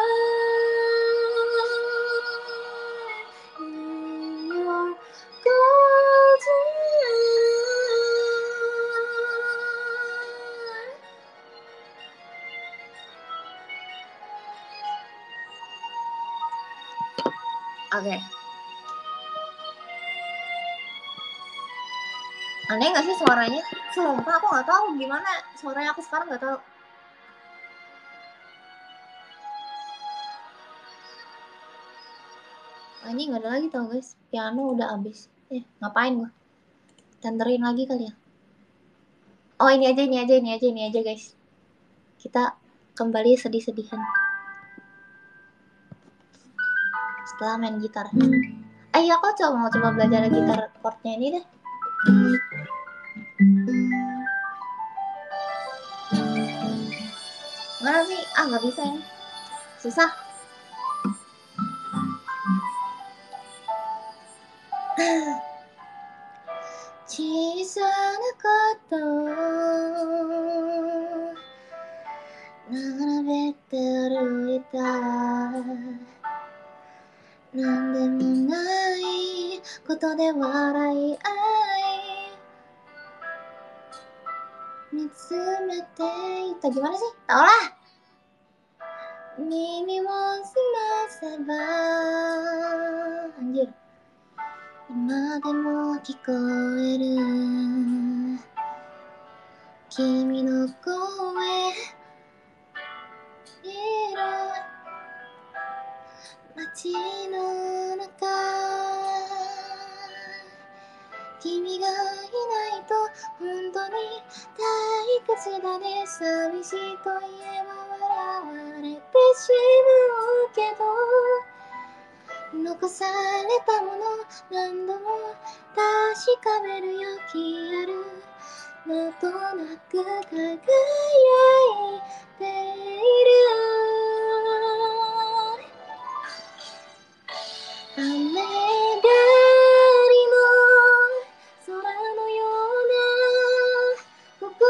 S1: time in your golden Oke. Aneh nggak sih suaranya? Sumpah aku nggak tahu gimana suaranya aku sekarang, nggak tahu. Ah, ini nggak ada lagi tau guys, piano udah habis. Eh ngapain gua? Tenterin lagi kali ya. Oh ini aja, ini aja, ini aja, ini aja guys. Kita kembali sedih-sedihan setelah main gitar. Eh ya aku coba mau coba belajar gitar chordnya ini deh. Mana sih? Ah nggak bisa ini. Susah. Chisana koto並べて歩いたなんでもないことで笑い合い見つめていた gimana sih? Tau lah. Mimi mo sumasaba anjir. 今でも聞こえる君の声色街の中君がいないと本当に退屈だね寂しいといえば笑われてしまうけど残されたもの何度も確かめるよ気あるなんとなく輝いている雨がりの空のような心が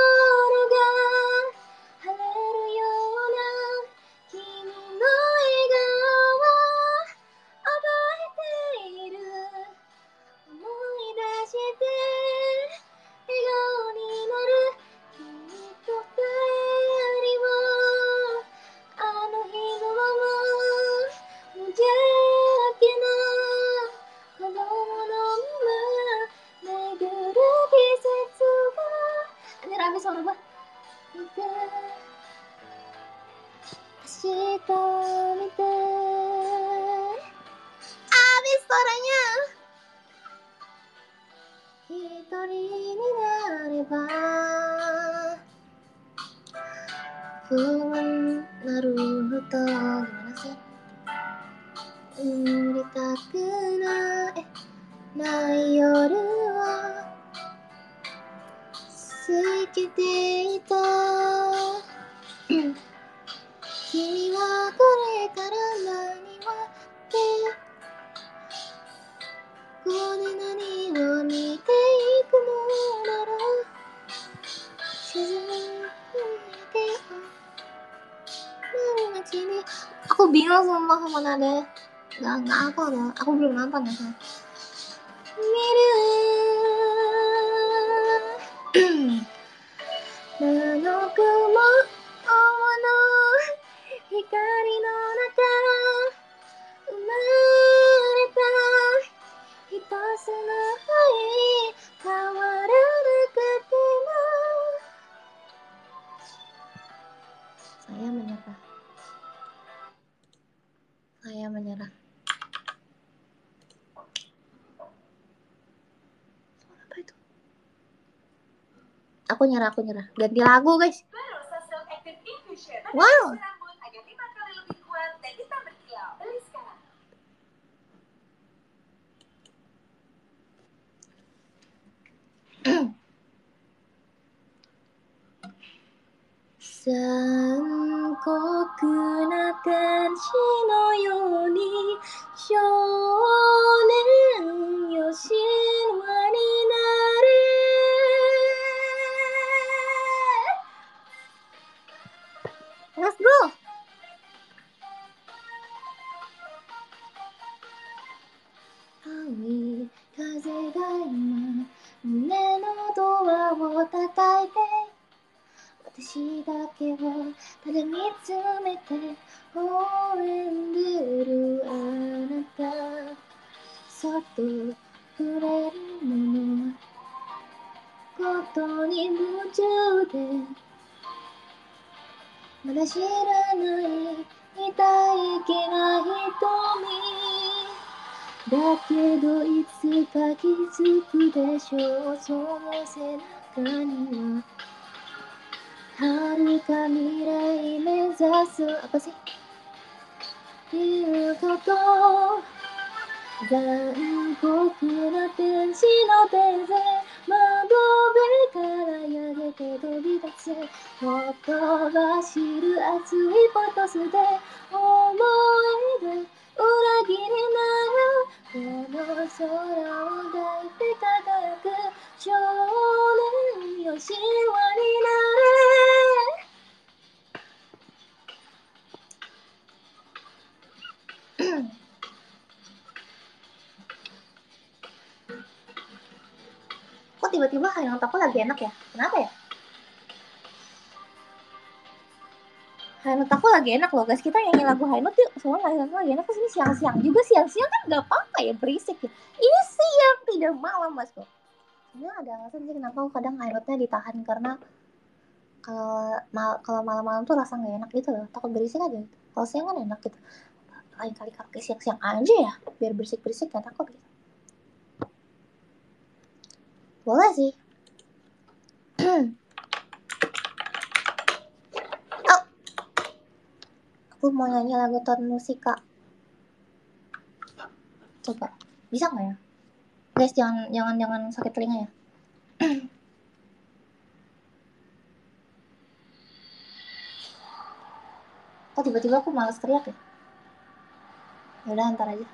S1: 晴れるような君の笑顔覚えている思い出して笑顔になる君と二人はあの日のまま無邪気な子供のまま巡る季節がIni rame suara gua明日を見てhabis suaranya一人になれば不安なると gimana sih? 塗りたくないない夜を過ぎていた君はこれから何をってここで何を見ていくのだろう沈むてよ街に aku bingung sumpah sama nada nggak nggak apa loh aku belum nonton ya kan miru あの雲の光の中生まれた一つの愛変わらなくても saya menyerah saya menyerah apa itu aku nyerah aku nyerah ganti lagu guys wow残酷な天使のように少年よ神話になれ Let's go! 青い風が今胸のドアを叩いて私だけををただ見つめて微笑んでるあなた、そっと触れるものことに夢中で、まだ知らない痛い気な瞳だけどいつか気づくでしょう、その背中には遥か未来目指す apa sih いうこと、残酷な天使の手で窓辺からやげて飛び立つ、ほとばしる熱いポトスで思える裏切りならこの空を抱いて輝く少年よ、神話になれKok tiba-tiba Hangat aku lagi enak ya? Kenapa ya? Hangat aku lagi enak loh guys. Kita nyanyi lagu Hangat yuk. Semua Hangat lagi enak. Terus ini siang-siang juga. Siang-siang kan gak apa-apa ya berisik ya. Ini siang tidak malam mas kok. Ini ada alasan sih kenapa aku kadang Hangatnya ditahan. Karena kalau mal kalau malam-malam tuh rasa gak enak gitu loh. Takut berisik aja gitu. Kalau siang kan enak gitu. Lain kali kaki siang-siang aja ya. Biar berisik-berisik gak takut gitu. Boleh sih. Oh, aku mau nyanyi lagu Ton Musika. Coba, bisa nggak ya? Guys, jangan jangan jangan sakit telinga ya. Kok tiba-tiba aku malas teriak ya? Ya udah ntar aja.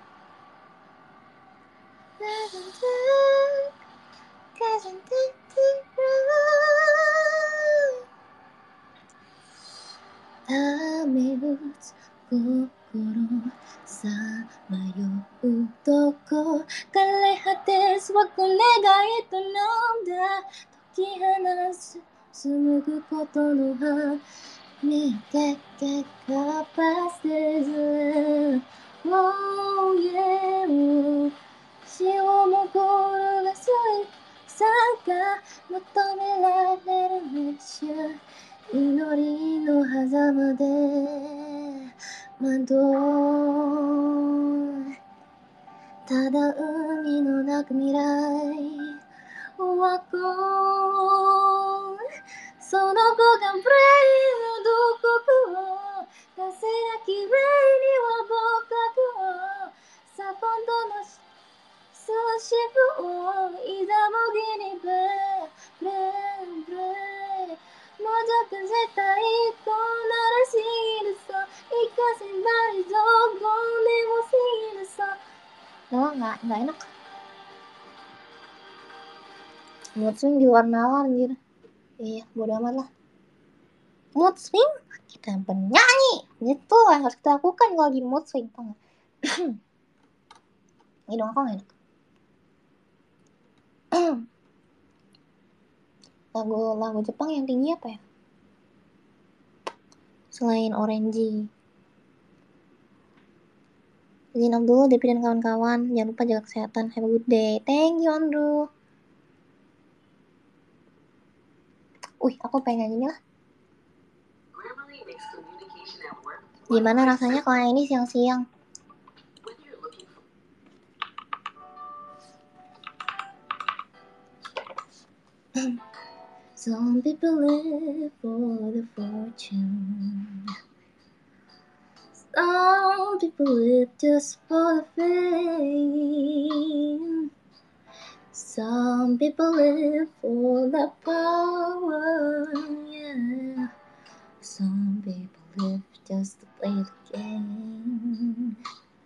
S1: Oh yeah, 潮も転がすさが求められる道、祈りの狭間で窓、ただ海のなく未来はこう、その子がブレイのどこかを風なきレイには僕をさ今度の寿司をいざもぎにブレブレブレもうちょっと絶対こうならしいですいかせんばりどこでもしいですNah, nggak nggak enak. Mood swing di luar nalar anjir. Iya, bodo amat lah. Mood swing kita penyanyi. Gitu lah harus kita lakukan kalau lagi mood swing, tau nggak? Ini dong, kok nggak enak. Lagu-lagu Jepang yang tinggi apa ya? Selain Orange. Izin dulu, Depi dan kawan-kawan. Jangan lupa jaga kesehatan. Have a good day. Thank you, Andrew. Wih, aku pengen nyanyi lah. Gimana rasanya kalau ini siang-siang? Some people live for the fortune. Some people live just for the fame. Some people live for the power, yeah. Some people live just to play the game.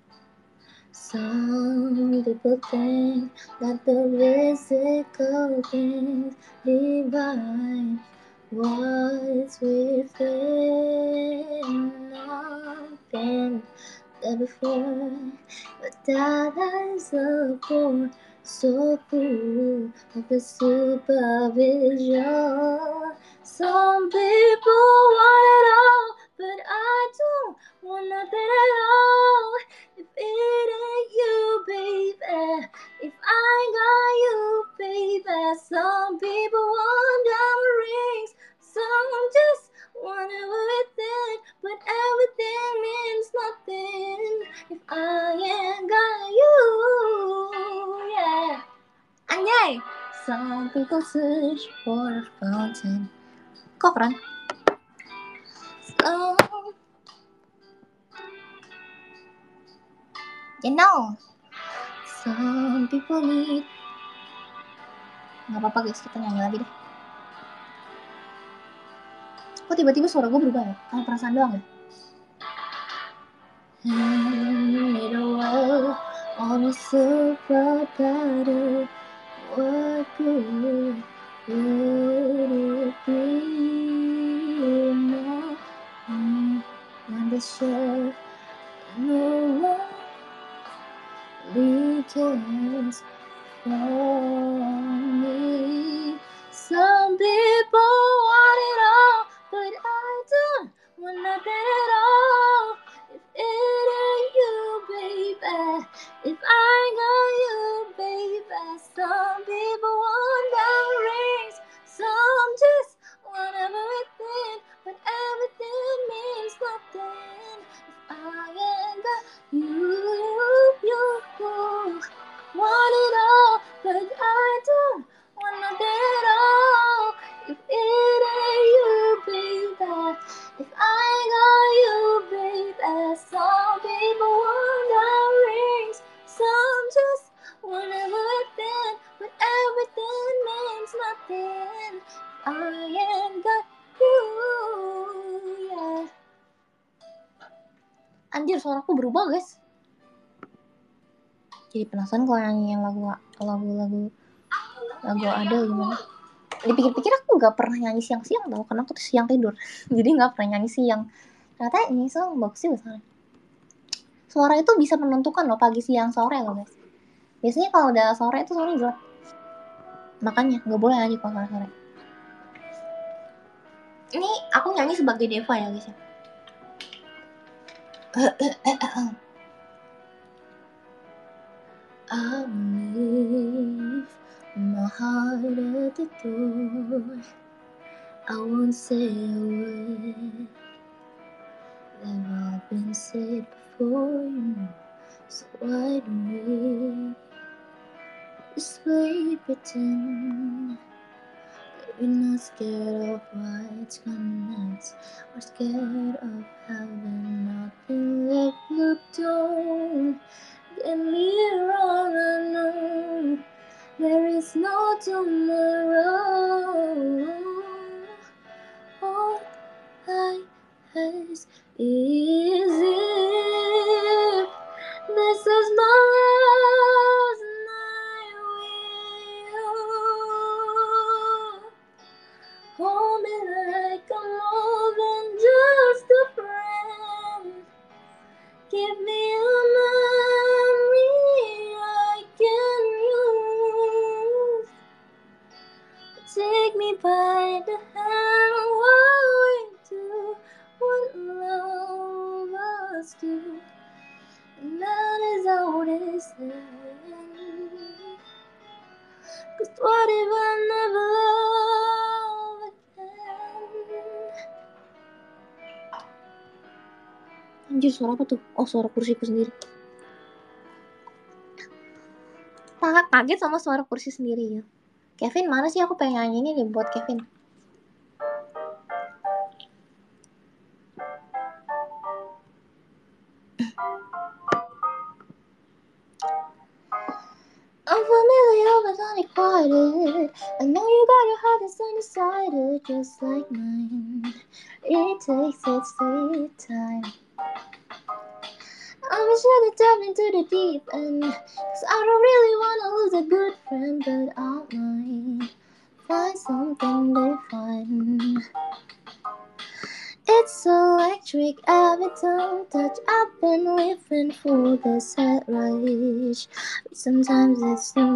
S1: Some people think that the physical things divide what's within. I've been there before, but that is the point. so full of the supervision. Some people want it all, but I don't want nothing at all. If it ain't you, baby, if I ain't got you, baby. Some people want diamond rings, some just want everything, but everything means nothing if I ain't got you, yeah. Anjay. Some people search for a fountain. Kok keren? Some, you know, some people need. Gak apa-apa guys, kita nyanyi lagi deh. Kok tiba-tiba suara gue berubah ya? Kayak perasaan doang ya? In a world on a super platter, what good would it be now? When the chef no one cares for me. Some people want it all, but I don't want nothing at all. If it ain't you, baby, if I got you, baby. Some people want diamond rings, some just want everything, but everything means nothing if I ain't got you, you, you. Want it all, but I don't want nothing at all. If it ain't you, baby, if I got you, baby. Some people want diamond rings, some just want everything, but everything means nothing if I ain't got you, yeah. Anjir, suaraku berubah guys. Jadi penasaran kalau nyanyi yang lagu lagu lagu lagu ada gimana. Dipikir-pikir aku gak pernah nyanyi siang-siang tau, karena aku tuh siang tidur. Jadi gak pernah nyanyi siang. Ternyata ini song bagus sih misalnya. Suara itu bisa menentukan loh pagi, siang, sore loh guys. Biasanya kalau udah sore itu suaranya jelek. Makanya gak boleh nyanyi kalau sore-sore. Ini aku nyanyi sebagai Deva ya guys ya. I'll leave my heart at the door. I won't say a word. They've all been said before, you know. So why don't we just play pretend that we're not scared of what's coming next, or scared of having nothing left. Look, don't get me wrong, I know there is no tomorrow. All I ask is if this is my last night with you. Hold me like I'm more than just a friend. Give me a memory I can use. Take me by the hand while we do what lovers do. And that is how they say. Cause what if I never love again? Anjir, suara apa tuh? Oh, suara kursiku sendiri. Kaget sama suara kursi sendiri ya. Kevin mana sih? Aku pengen nyanyi ini nih buat Kevin. I'm familiar but unrequited. I know you got your heart that's undecided, just like mine. It takes its sweet time. I'm sure to dive into the deep end, cause I don't really wanna lose a good friend, but I might find something different. It's electric, every time touch. I've been living for this head rush. Sometimes it's too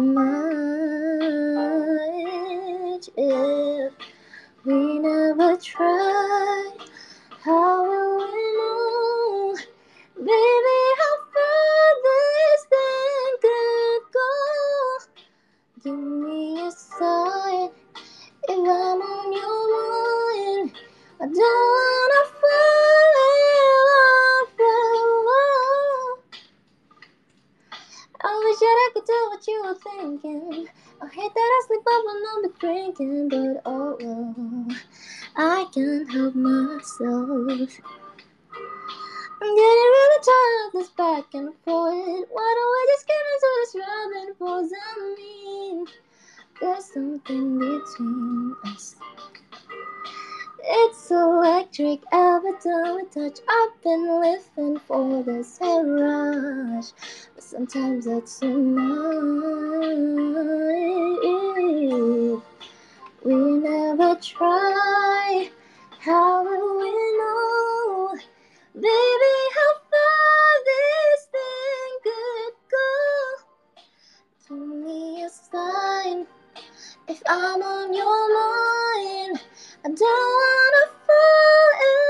S1: much. If we never try, how will we know, baby, how far this thing could go? Give me a sign if I'm on your mind. I don't wanna fall in love alone. I wish that I could tell what you were thinking. I hate that I sleep up when I'm drinking, but oh well, I can't help myself. I'm getting really tired of this back and forth. Why don't we just get into this rub and pose? I mean, there's something between us. It's electric, every time we touch. I've been living for this head rush, but sometimes it's too much. We never try, how will we know, baby, how far this thing could go? Give me a sign if I'm on your mind. I don't wanna fall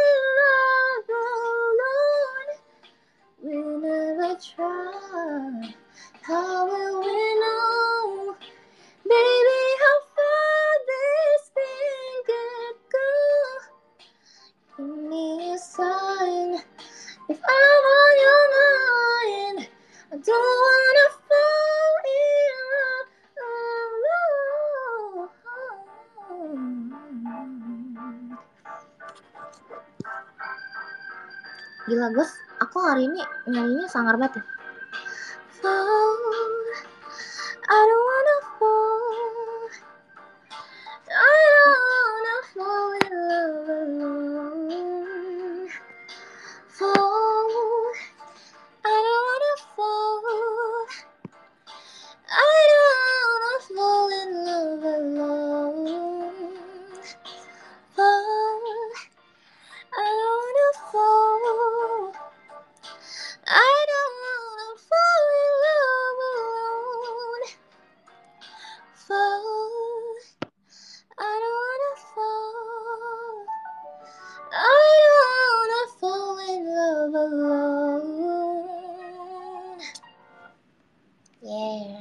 S1: in love alone. We never try, how will we know, baby, how far this thing could go? Give me a sign if I'm on your mind. I don't wanna fall in love alone. Gila Gus, aku hari ini nyanyinya sangar banget ya. Fall, I don't wanna fall, I don't wanna fall in love alone. Fall, I don't wanna fall, I don't wanna fall in love alone. Fall, I don't wanna fall, I don't wanna fall in love alone. Fall, I don't wanna fall, I don't wanna fall in love alone. Yeah.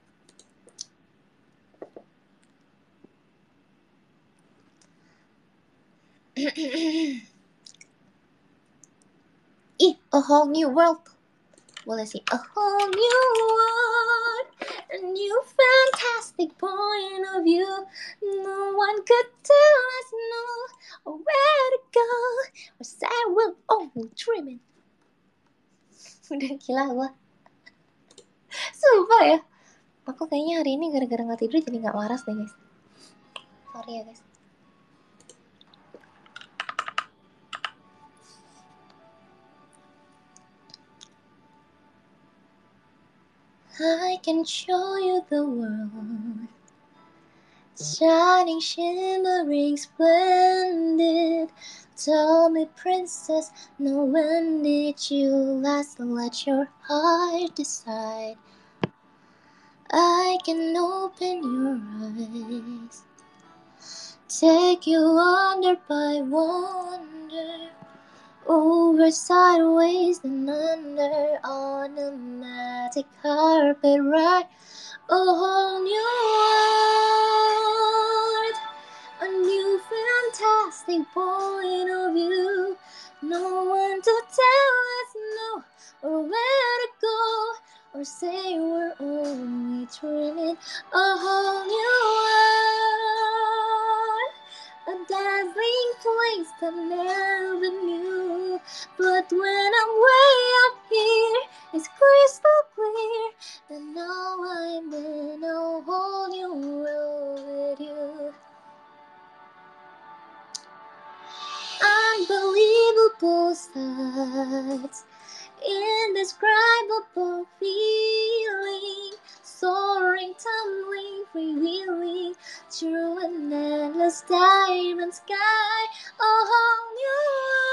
S1: Ih, a whole new world. Boleh sih, a whole new world, a new fantastic point of view. No one could tell us no, or where to go, or say we're all dreaming. Udah gila gua. Sumpah ya. Aku kayaknya hari ini gara-gara gak tidur jadi gak waras deh guys. Sorry ya guys. I can show you the world, shining, shimmering, splendid. Tell me, princess, now when did you last let your heart decide? I can open your eyes, take you under by wonder, over, sideways, and under, on a magic carpet ride. A whole new world, a new fantastic point of view. No one to tell us no, or where to go, or say we're only dreaming. A whole new world, a dazzling place that never knew. But when I'm way up here, it's crystal clear that now I'm in a whole new world with you. Unbelievable sights, indescribable feeling, soaring, tumbling, freewheeling through an endless diamond sky. A whole new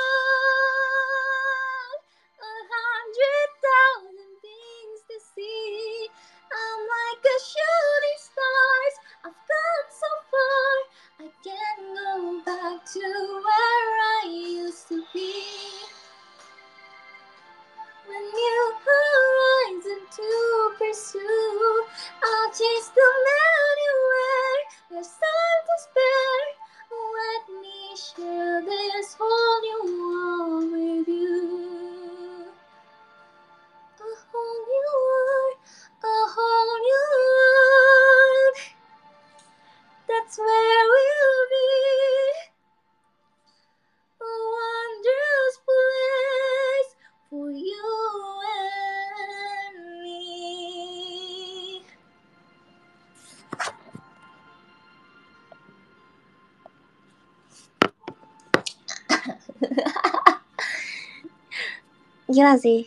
S1: Gila sih.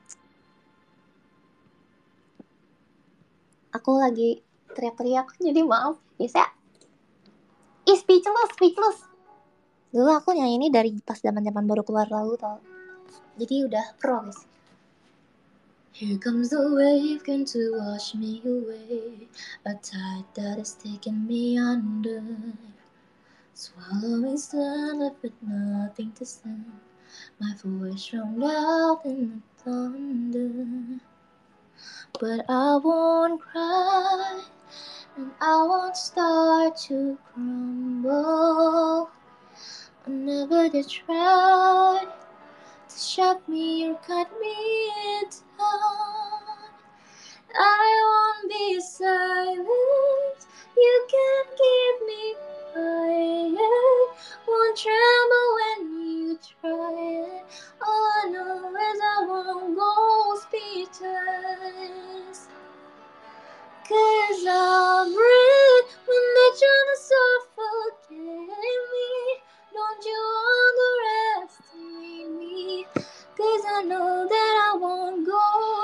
S1: Aku lagi teriak-teriak, jadi maaf. Biasa. Ih, speechless, speechless. Dulu aku nyanyi ini dari pas zaman-zaman baru keluar lagu tau. Jadi udah pro guys. Here comes the wave, going to wash me away. A tide that is taking me under. Swallowing sun, left with nothing to say. My voice drowned out in the thunder. But I won't cry, and I won't start to crumble. Whenever they try to shut me or cut me down, I won't be silent. You can't keep me quiet. Won't tremble when you try it. All I know is I won't go speechless. Cause I'll breathe when they're trying to suffocate me. Don't you underestimate me. Cause I know that I won't go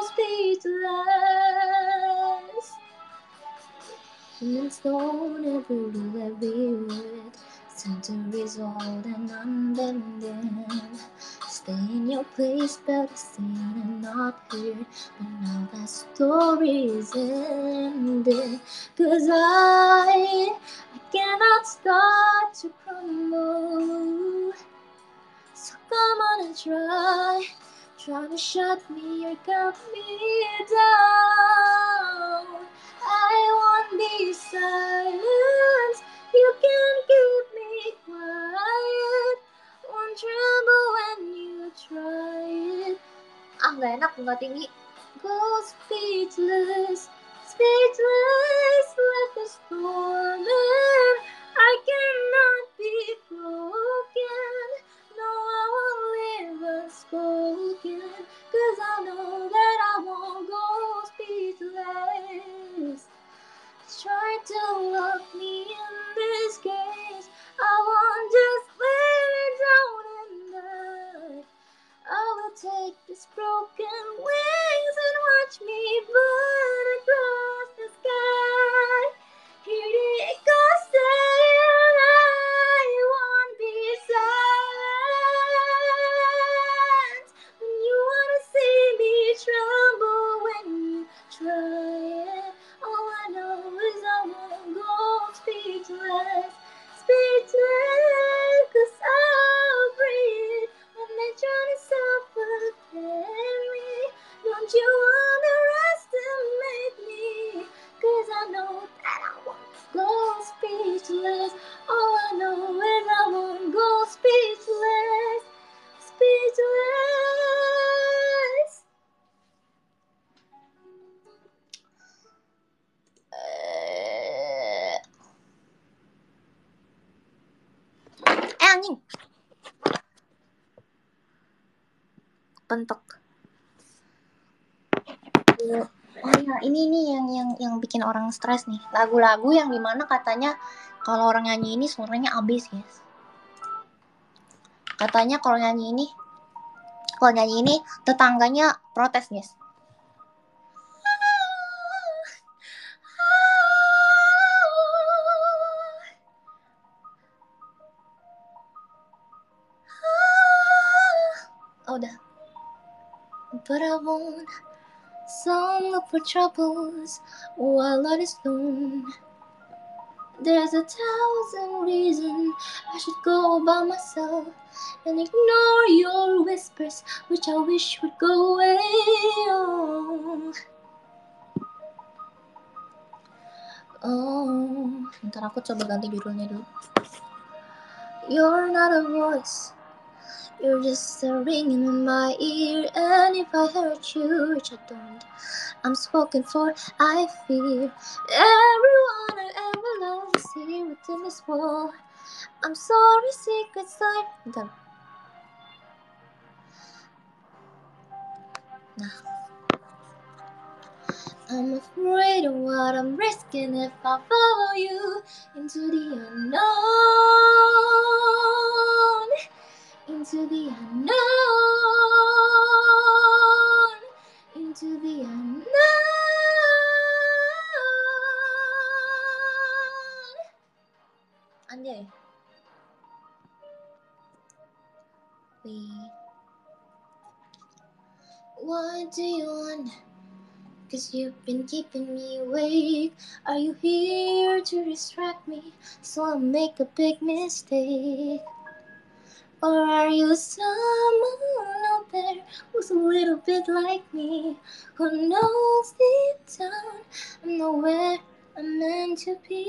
S1: speechless. And stone every rule, every word. Centuries old and unbending. Stay in your place, better seen and not heard. But now that story is ending. Cause I, I cannot start to crumble. So come on and try, try to shut me or cut me down. I won't be silent, you can't keep me quiet. Won't tremble when you try it. Ah, gak enak bunga tinggi. Go speechless, speechless, let the storm in. I cannot be broken. No, I won't live unspoken. Cause I know that I won't go speechless. Try to lock me in this cage. I won't just lay down and die. I will take these broken wings and watch me burn across the sky. Here it goes saying I won't be silent. When you wanna see me tremble when you try it. All I know is I won't go speechless, speechless. Cause I'll breathe when they try to suffocate me. Don't you underestimate me. Cause I know that I won't go speechless. All I know is I won't go speechless, speechless. Eh, eh anjing. Pentok. Oh iya, ini nih yang yang yang bikin orang stres nih. Lagu-lagu yang dimana katanya kalau orang nyanyi ini suaranya abis, guys. Katanya kalau nyanyi ini, kalau nyanyi ini tetangganya protes, guys. Oh, udah. But I won't some look for troubles while all is alone. There's a thousand reasons I should go by myself and ignore your whispers, which I wish would go away. Oh, oh. Ntar aku coba ganti judulnya dulu. You're not a voice, you're just a ringing in my ear. And if I hurt you, which I don't, I'm spoken for, I fear. Everyone I ever loved is here within this wall. I'm sorry, secret side. Bentar. Nah. I'm afraid of what I'm risking if I follow you into the unknown, into the unknown. What do you want? Cause you've been keeping me awake. Are you here to distract me so I'll make a big mistake? Or are you someone out there who's a little bit like me, who knows deep down I'm not where I'm meant to be?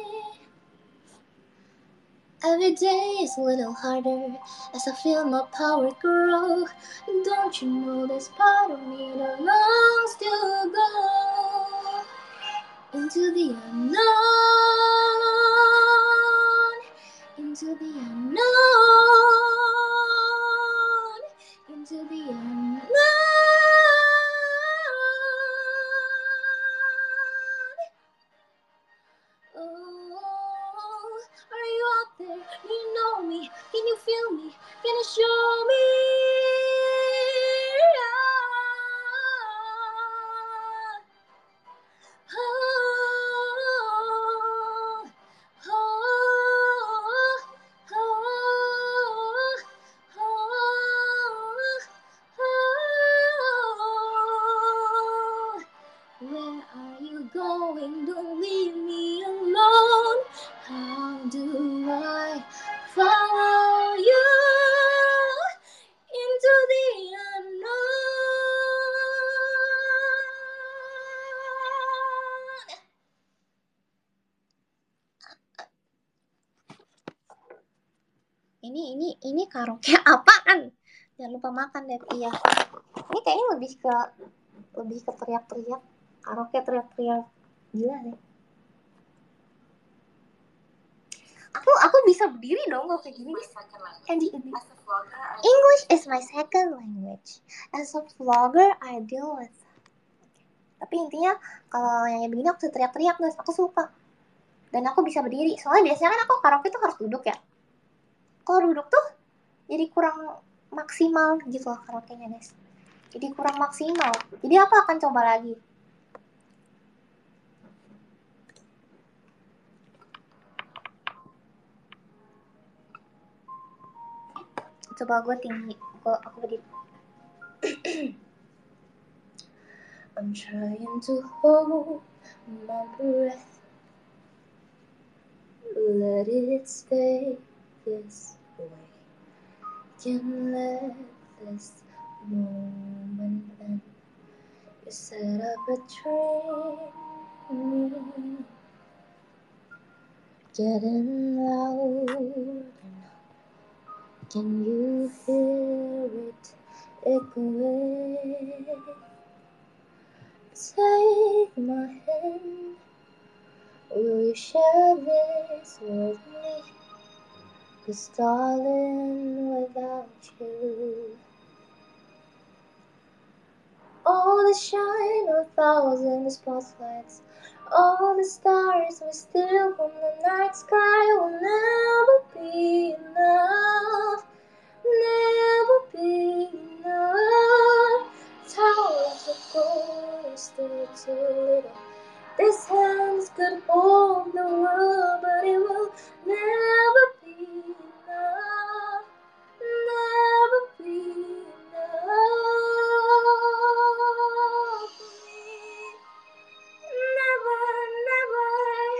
S1: Every day is a little harder as I feel my power grow. Don't you know there's part of me that longs to go into the unknown, into the unknown, into the unknown. Oh, are you out there? Do you know me? Can you feel me? Can you show me? Where are you going? Don't leave me alone. How do I follow you into the unknown? Ini ini ini karaoke apaan? Jangan lupa makan deh, iya. Ini kayaknya lebih ke lebih ke teriak-teriak. Karaoke teriak-teriak gila deh. Aku aku bisa berdiri dong kalau kayak gini. English is my second language. As a vlogger, I deal with. Tapi intinya kalau yang begini aku bisa teriak-teriak guys. Aku suka. Dan aku bisa berdiri. Soalnya biasanya kan aku karaoke tuh harus duduk ya. Kalau duduk tuh jadi kurang maksimal gitu loh karaoke-nya guys. Jadi kurang maksimal. Jadi aku akan coba lagi. Coba gue tinggi, gue aku berdiri. I'm trying to hold my breath, let it stay this way. Can't let this moment end. You set up a train, getting louder now. Can you hear it echoing? Take my hand, will you share this with me? 'Cause darling, without you, all the shine of thousand spotlights, all the stars we steal from the night sky will never be enough, never be enough. Towers of gold are still too little. This hands could hold the world, but it will never be enough, never be enough for me. Never, never,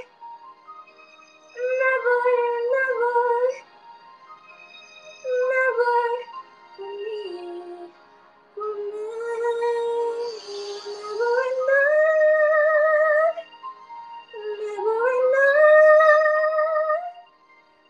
S1: never, never, never for me, for me. Never enough, never enough,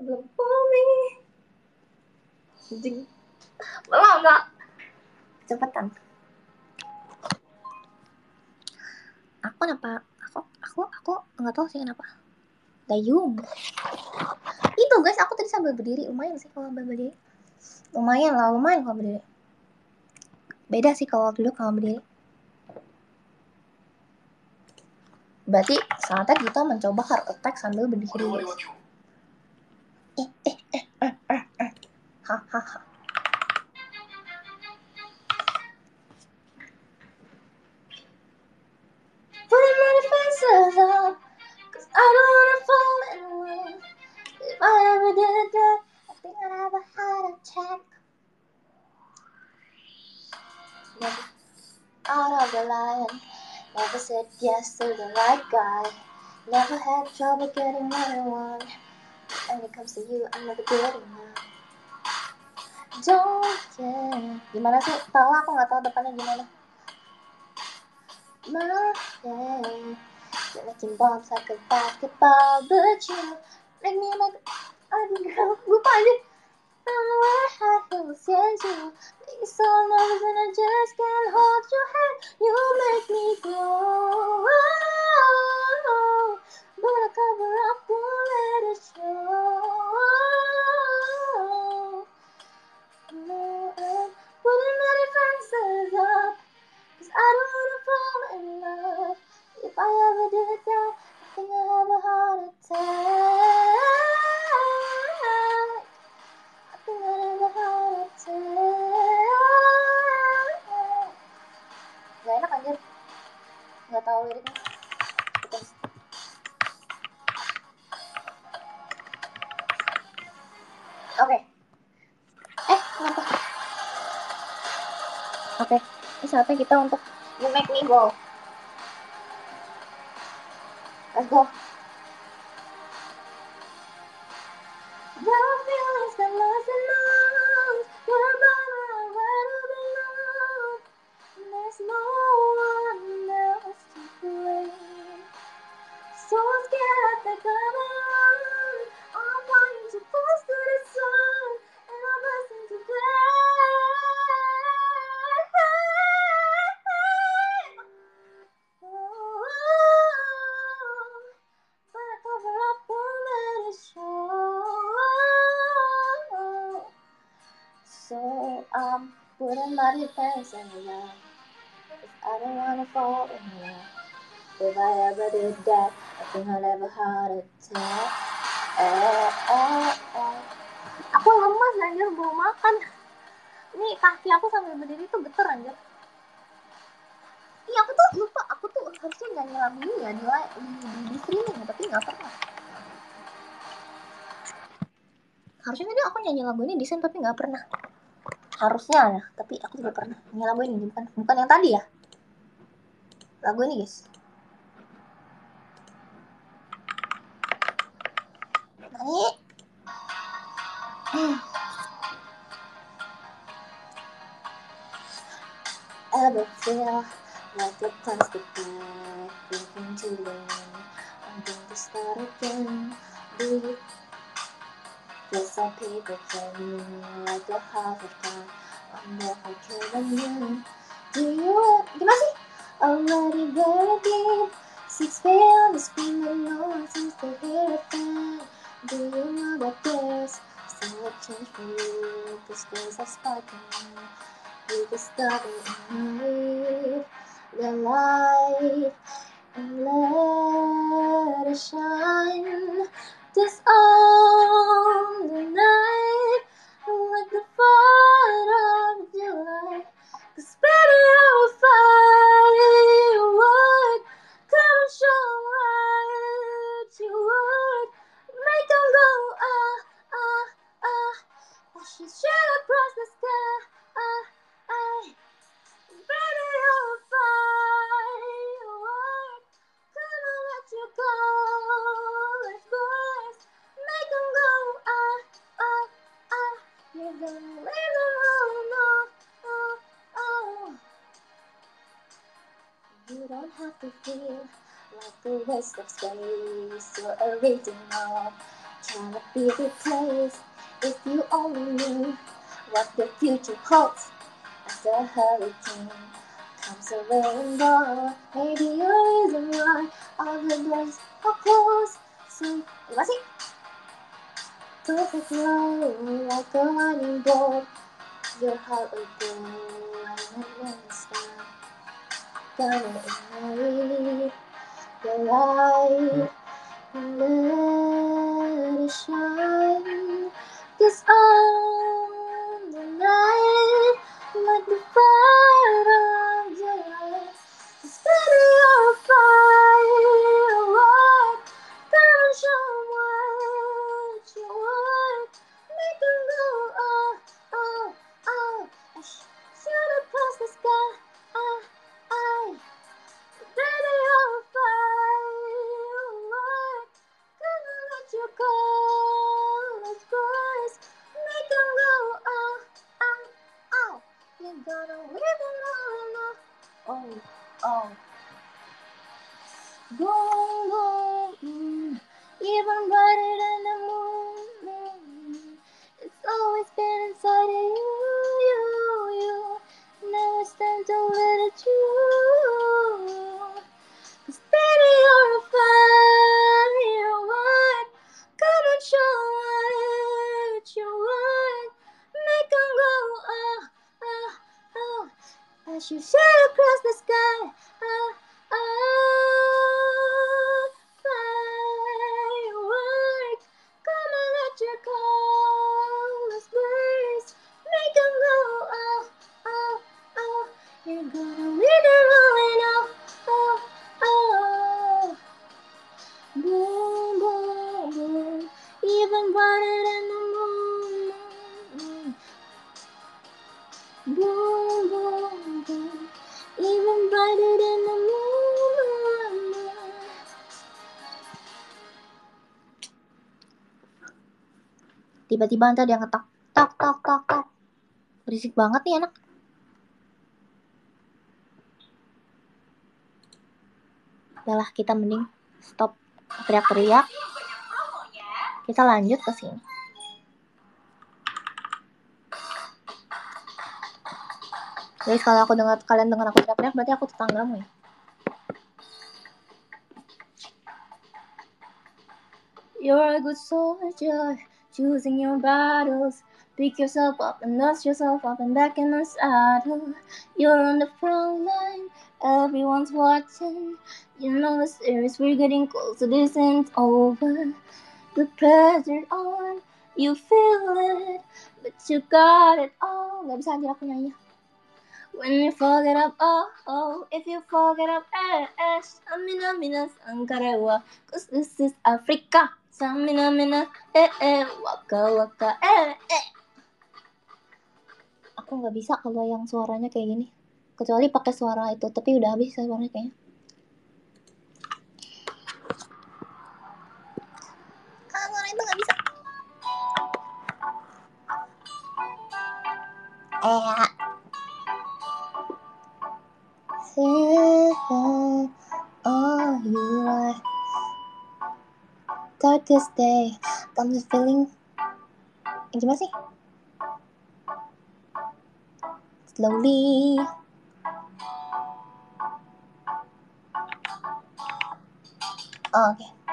S1: belum Bumi. Jing. Belum enggak. Cepetan. Aku kenapa? Aku aku aku nggak tahu sih kenapa. Dayung. Itu guys, aku tadi sambil berdiri lumayan sih kalau sambil berdiri. Lumayan lah, lumayan kalau berdiri. Beda sih kalau duduk kalau berdiri. Berarti saatnya kita mencoba heart attack sambil berdiri. Eh eh eh eh eh eh. Hahaha. Putting my defenses up, cause I don't wanna fall in love. If I ever did that, I think I'd have a heart attack. Never out of the line, never said yes to the right guy. Never had trouble getting what I want. When it comes to you, I'm never good enough. Don't care. Gimana sih? Tahu aku nggak tahu depannya gimana. My head, you're making bombs like a basketball, but you make me like I'm girl. Lupa aja. I'm where I feel since you make me so nervous and I just can't hold your hand. You make me grow, but I cover up, won't let it show. Putting my defenses up, cause I don't wanna fall in love. If I ever did that, I think I'd have a heart attack. I think I'd have a heart attack. Gak enak anjir. Gak tau liriknya. Oke. Okay. Eh, kenapa? Oke, okay. Ini saatnya kita untuk You Make Me Go. Let's go. Your feelings got lost and lost. You're by where to belong. There's no one else to blame. So scared that come on. I'm wanting to close to the sun, and I'm listening to So I'm putting my defense in love, cause I don't wanna fall in love. If I ever did that, I think I'd have a heart attack. Eh, eh, eh. Aku lemas anjir, belum makan. Nih kaki aku sambil berdiri tuh getar anjir. Iya aku tuh lupa, aku tuh harusnya nyanyi lagu ini ya di, di, di streaming ya, tapi gak pernah. Harusnya tadi aku nyanyi lagu ini di stream tapi gak pernah. Harusnya ya, tapi aku tidak pernah nyanyi lagu ini, bukan bukan yang tadi ya. Lagu ini guys. Nyanyi. Hmm. Ever feel like a plastic bag breaking to the end, wanting to start again? Do you guess I paper thin like a half a ton? Wonder how can you? Do you gimana sih? Already very deep, six feet on the screen and no one seems to hear a thing. Do you know that there's still a change for you? The scales are sparking. You can stop it and live the light and let it shine. Just on the night, like the fourth of July. Cause baby, I will firework. Come and show what you would. Make them go ah ah ah. As she shoot across the sky. Ah. I, baby, you're a firework. Gonna let you go, let's boys. Make them go, ah, ah, ah. You're gonna leave them alone, oh, oh, oh. You don't have to feel like a waste of space. You're original, Try to be the place if you only knew what the future holds. As the hurricane comes a rainbow, maybe you're reason why all the doors are closed. So, what's it? Perfect glow, like a lightning bolt. Your heart will go and it won't stop. Gonna ignite the light and let it shine. 'Cause on the night, like the fire of your eyes, it's better you're firework. Come and show 'em what you want. Make them go oh, oh, oh. Shoot across the sky, ah, ah. Baby, you're firework. Come and let your colors burst. Make them go oh, oh, oh. You're gonna live it all up. Oh, oh. Boom, boom, mm. Even brighter than the moon. Mm. It's always been inside of you, you, you. Now it's time to let it through. 'Cause baby, you're a firework. Come and show what you want. Make them go oh, oh, oh. As you shoot across the sky, oh, oh. Firework. Come and let your colors burst. Make them go oh, oh, oh. You're gonna leave it rolling oh, oh, oh. Boom, boom, boom. Even brighter than the moon. Boom, boom, boom. Even brighter than the moon. Tiba-tiba ntar dia ngetak, tak, tak, tak, tak. Berisik banget nih anak. Udahlah, kita mending stop teriak-teriak. Kita lanjut ke sini. Guys, kalau aku dengar kalian dengar aku teriak-teriak, berarti aku tetanggamu ya. You're a good soldier, choosing your battles. Pick yourself up and dust yourself up and back in the saddle. You're on the front line, everyone's watching. You know the series, we're getting closer, this ain't over. The pressure on, you feel it, but you got it all. Gak bisa anjir aku nyanyi. When you forget up, oh, oh, if you forget up, eh, eh, Samina, mina, sankarewa, 'cause this is Africa. Samina, mina, eh, eh, waka, waka, eh, eh. Aku nggak bisa kalau yang suaranya kayak gini, kecuali pakai suara itu, tapi udah habis suaranya kayaknya. Ah, suara itu nggak bisa. Eh. Oh, you are darkest day. Comes the feeling. Eh, gimana sih? Slowly. Oh, oke. Okay.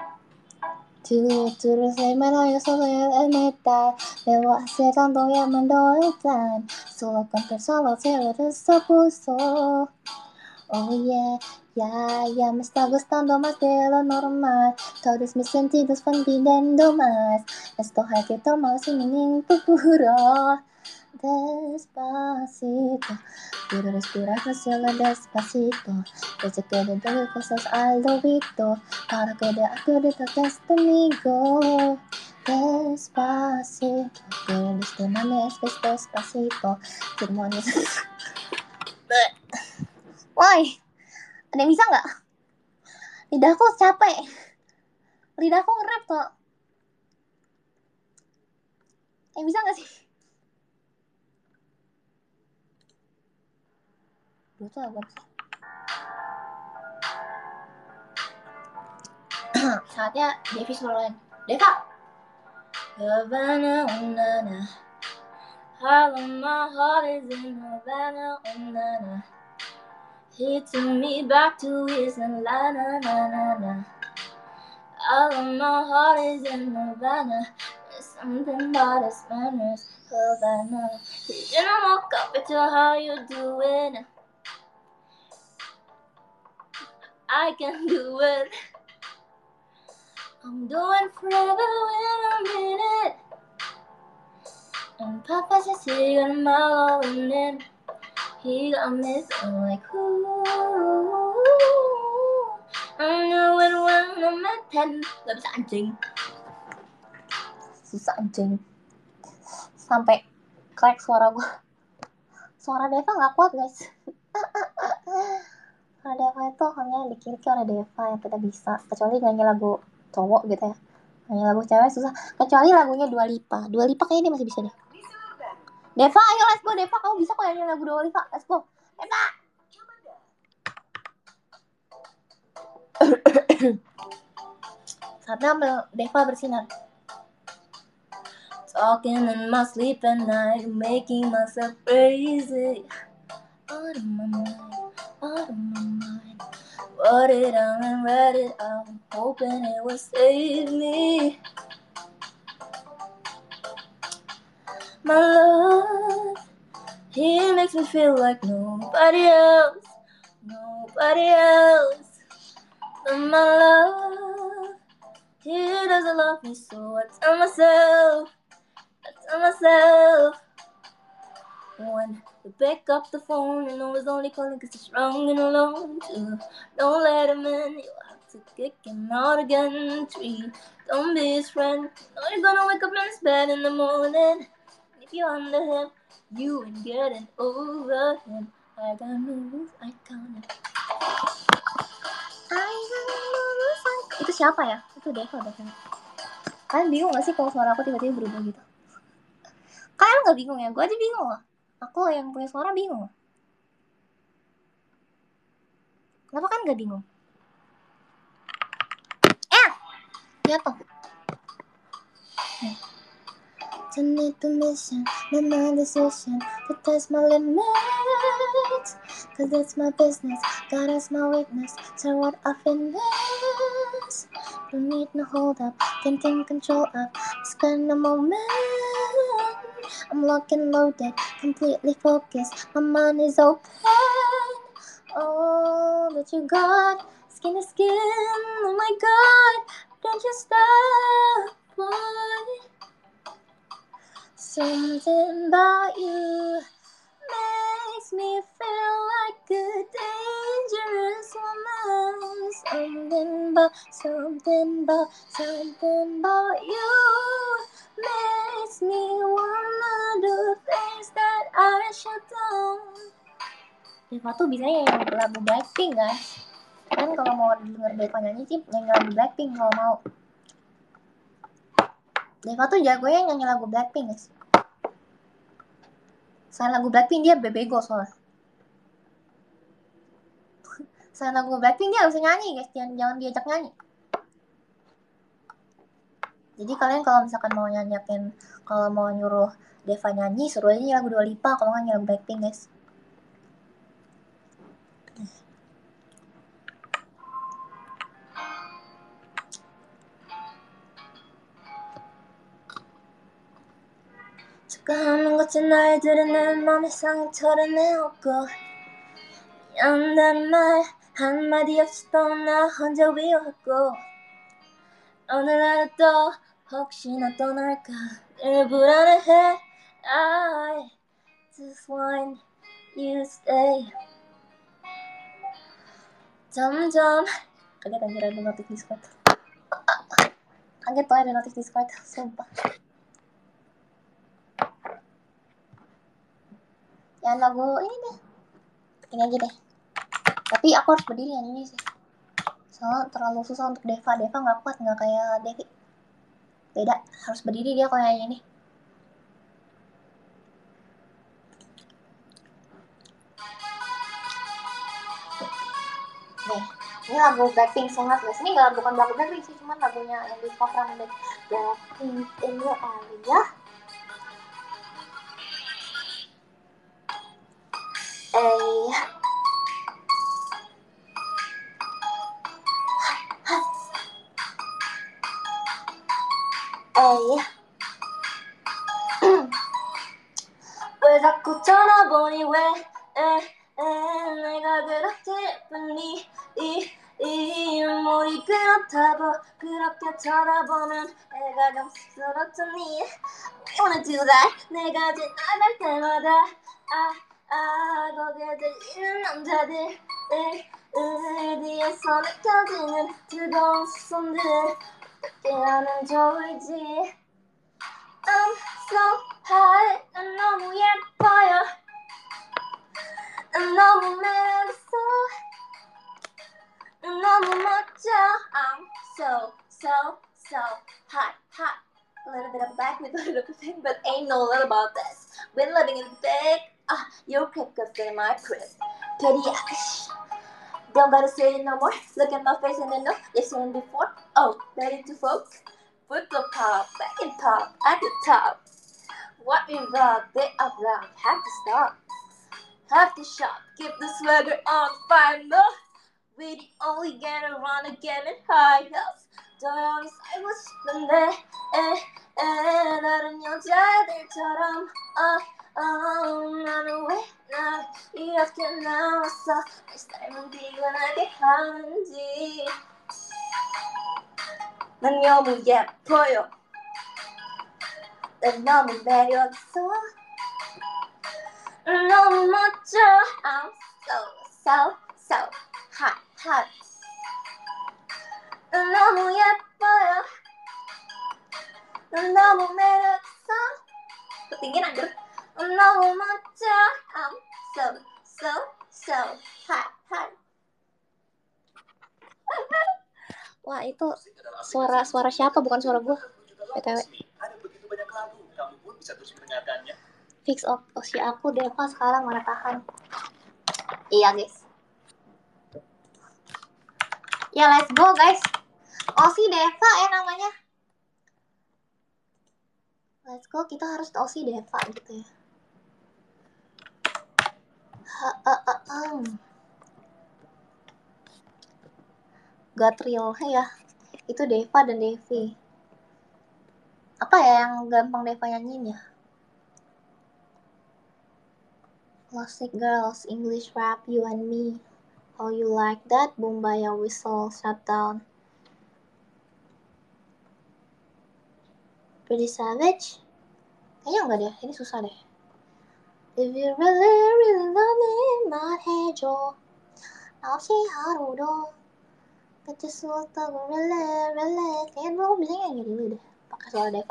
S1: 주루주루 살만하여 손을 매워 세상도야만 너일단 Solo con solo se puso. Oh yeah, ya, ya me está gustando más de lo normal. Todos mis sentidos van pidiendo más. Esto hay que tomar sin ningún puro. Despacito, quiero respirar solo despacito. Desde que te doy cosas al oído, para que de acuerdo toques conmigo. Despacito, quiero despedirme despacito. Semuanya. Woi, ada yang bisa nggak? Lidahku capek. Lidahku nge-rap kok. Yang bisa nggak sih? Itu apa sih? Saatnya Devi suruhan. Deva, Havana, oh na na. All of my heart is in Havana, oh na na. He took me back to his Atlanta, na na na. All of my heart is in Havana. There's something about his manners, Havana. He didn't walk up into how you doing. I can do it. I'm doing forever when I'm in it. And Papa says he got my all in it. He got me feeling like ooh. I know it when I'm at ten. Gak bisa anjing. Susah anjing. Sampai crack suara gue. Suara Deva gak kuat guys. Suara Deva itu hanya dikiriki oleh Deva yang tidak bisa. Kecuali nyanyi lagu cowok gitu ya. Nyanyi lagu cewek susah. Kecuali lagunya Dua Lipa. Dua Lipa kayaknya dia masih bisa deh. Deva, ayo let's go Deva. Kamu bisa kok nyanyi lagu Dua Lipa. Let's go. Deva. Saatnya Deva bersinar. Talking in my sleep at night, making myself crazy. Out of my mind, out of my mind. Wrote it down and read it out, hoping it would save me. My love, he makes me feel like nobody else, nobody else. But my love, he doesn't love me, so I tell myself, I tell myself. When you pick up the phone, you know it's only calling cause it's wrong and alone. Two, don't let him in, you'll have to kick him out again. Three, don't be his friend, know you're gonna wake up in his bed in the morning. If you're under him, you ain't getting over him. I got no rules, I count it. I got no rules, I count it. Itu siapa ya? Itu Deva, Deva. Kalian bingung gak sih kalau suara aku tiba-tiba berubah gitu? Kalian gak bingung ya? Gue aja bingung lah. Aku yang punya suara bingung. Kenapa kan gak bingung? Eh! Jatuh. Turn it to mission, not my decision. To test my limits. Cause that's my business, God is my witness. So what I finesse. Don't need no hold up, thinking control up. Spend a moment. I'm locked and loaded, completely focused. My mind is open. Oh, but you got skin to skin. Oh my God, don't you stop, boy. Something about you makes me feel like a dangerous woman. Something about, something about, something about you makes me wanna do things that I should do. Deva tuh bisa nyanyi lagu Blackpink guys. Kan kalau mau denger Deva nyanyi sih nyanyi lagu Blackpink kalau mau. Deva tuh jagonya nyanyi lagu Blackpink guys. Selain lagu Blackpink dia bebego soalnya. Selain lagu Blackpink dia bisa nyanyi guys, jangan, jangan diajak nyanyi. Jadi kalian kalau misalkan mau nyanyakin, kalau mau nyuruh Deva nyanyi, suruh aja nyanyi lagu Dua Lipa, kalau nggak nyanyi lagu Blackpink guys. 잠깐 거친 날들은 내 맘의 상처를 내었고 미안하다는 말 한마디 없이 또 나 혼자 위로했고 오늘 하루 또 혹시나 떠날까 늘 불안해해 I just want you to stay. 점점 kaget anjir ada notif Discord. Kaget tuh ada notif Discord, sumpah. Ya lagu ini deh, ini aja deh. Tapi aku harus berdiri yang ini sih. Soalnya terlalu susah untuk Deva. Deva nggak kuat, nggak kayak Devi. Beda, harus berdiri dia kalau yang ini. Nih, Ini lagu Blackpink sangat guys. Ini nggak bukan lagu Blackpink sih, cuman lagunya yang di cover sama Blackpink in your area. Eh, eh, 왜 자꾸 쳐다보니 왜 에, 에, 내가 그렇게 예쁘니 이, 이 머리 그렇다고 그렇게 쳐다보면 애가 감수스럽더니 I wanna do that 내가 지나갈 때마다 아, 아 거기에 들리는 남자들 에, 에, 뒤에서 느껴지는 뜨거운 손들 어떻게 하면 좋을지 I'm so high 난 너무 예뻐요 난 너무 매력있어 난 너무 멋져 I'm so so so hot hot a little bit of black with a little bit of pink but ain't no little about this been living in the big ah your crib could stay in my crib petty ash don't gotta say it no more look at my face and I know you've seen it before oh ready to folk put the pop back and pop at the top. What we rock, they up loud, have to stop, have to shop, keep the swagger on fire, no. We the only get around again in high heels. 조용히 살고 싶은데, 에, 에, 다른 여자들처럼, 어, 어, 나는 왜 날 이렇게 나왔어? 내 삶은 피곤하게 하는지. 난 너무 예뻐요. 난 너무 매력있어 너무 멋져 I'm so so so hot hot 난 너무 예뻐요 난 너무 매력있어 ketinggian anjir 난 너무 멋져 I'm so so so hot hot wah itu suara suara siapa bukan suara gue B T W ada begitu banyak lagu kamu pun bisa terus mendengarkannya fix opsi aku Deva sekarang mana tahan iya guys ya let's go guys Osi Deva ya namanya let's go kita harus Osi Deva gitu ya ha, uh, uh, um. Gatriel ya itu Deva dan Devi apa ya yang gampang Deva nyanyiin ya Classic Girls English Rap You and Me How You Like That Bombaya Whistle Shutdown Pretty Savage kayaknya enggak deh ini susah deh If you really really love me 말해줘 나 없이 하루도 그때 수었다고 really really kayaknya dulu aku bisa nyanyi dulu deh pakai suara Deva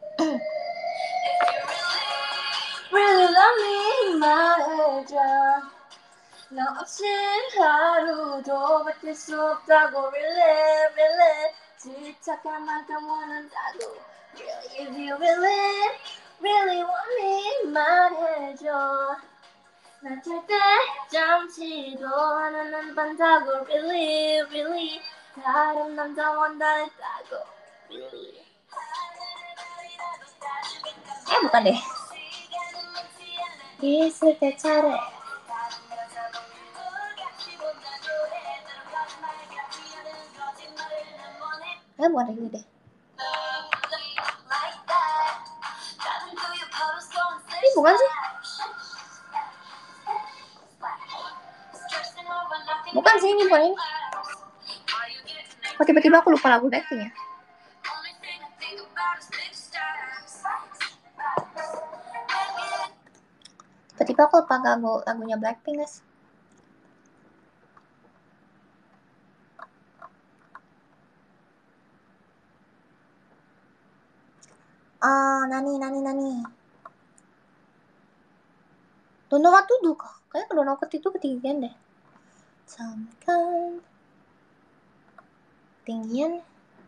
S1: really love me 말해줘 나 없이 하루도 버틸 수 없다고 really really 집착한 만큼 원한다고 really if you really really want me 말해줘 난 절대 잠시도 하나는 반다고 really really 다른 남자 원한다고 really eh bukan deh 있을 때 차례 eh bukan ini deh ini bukan sih bukan sih ini bukan ini oh tiba-tiba aku lupa lagu Blackpink ya tiba-tiba aku lupa lagu lagunya Blackpink guys ah nani nani nani Donovan tuh kah kayaknya Donovan itu ketinggian deh Samkan tinggian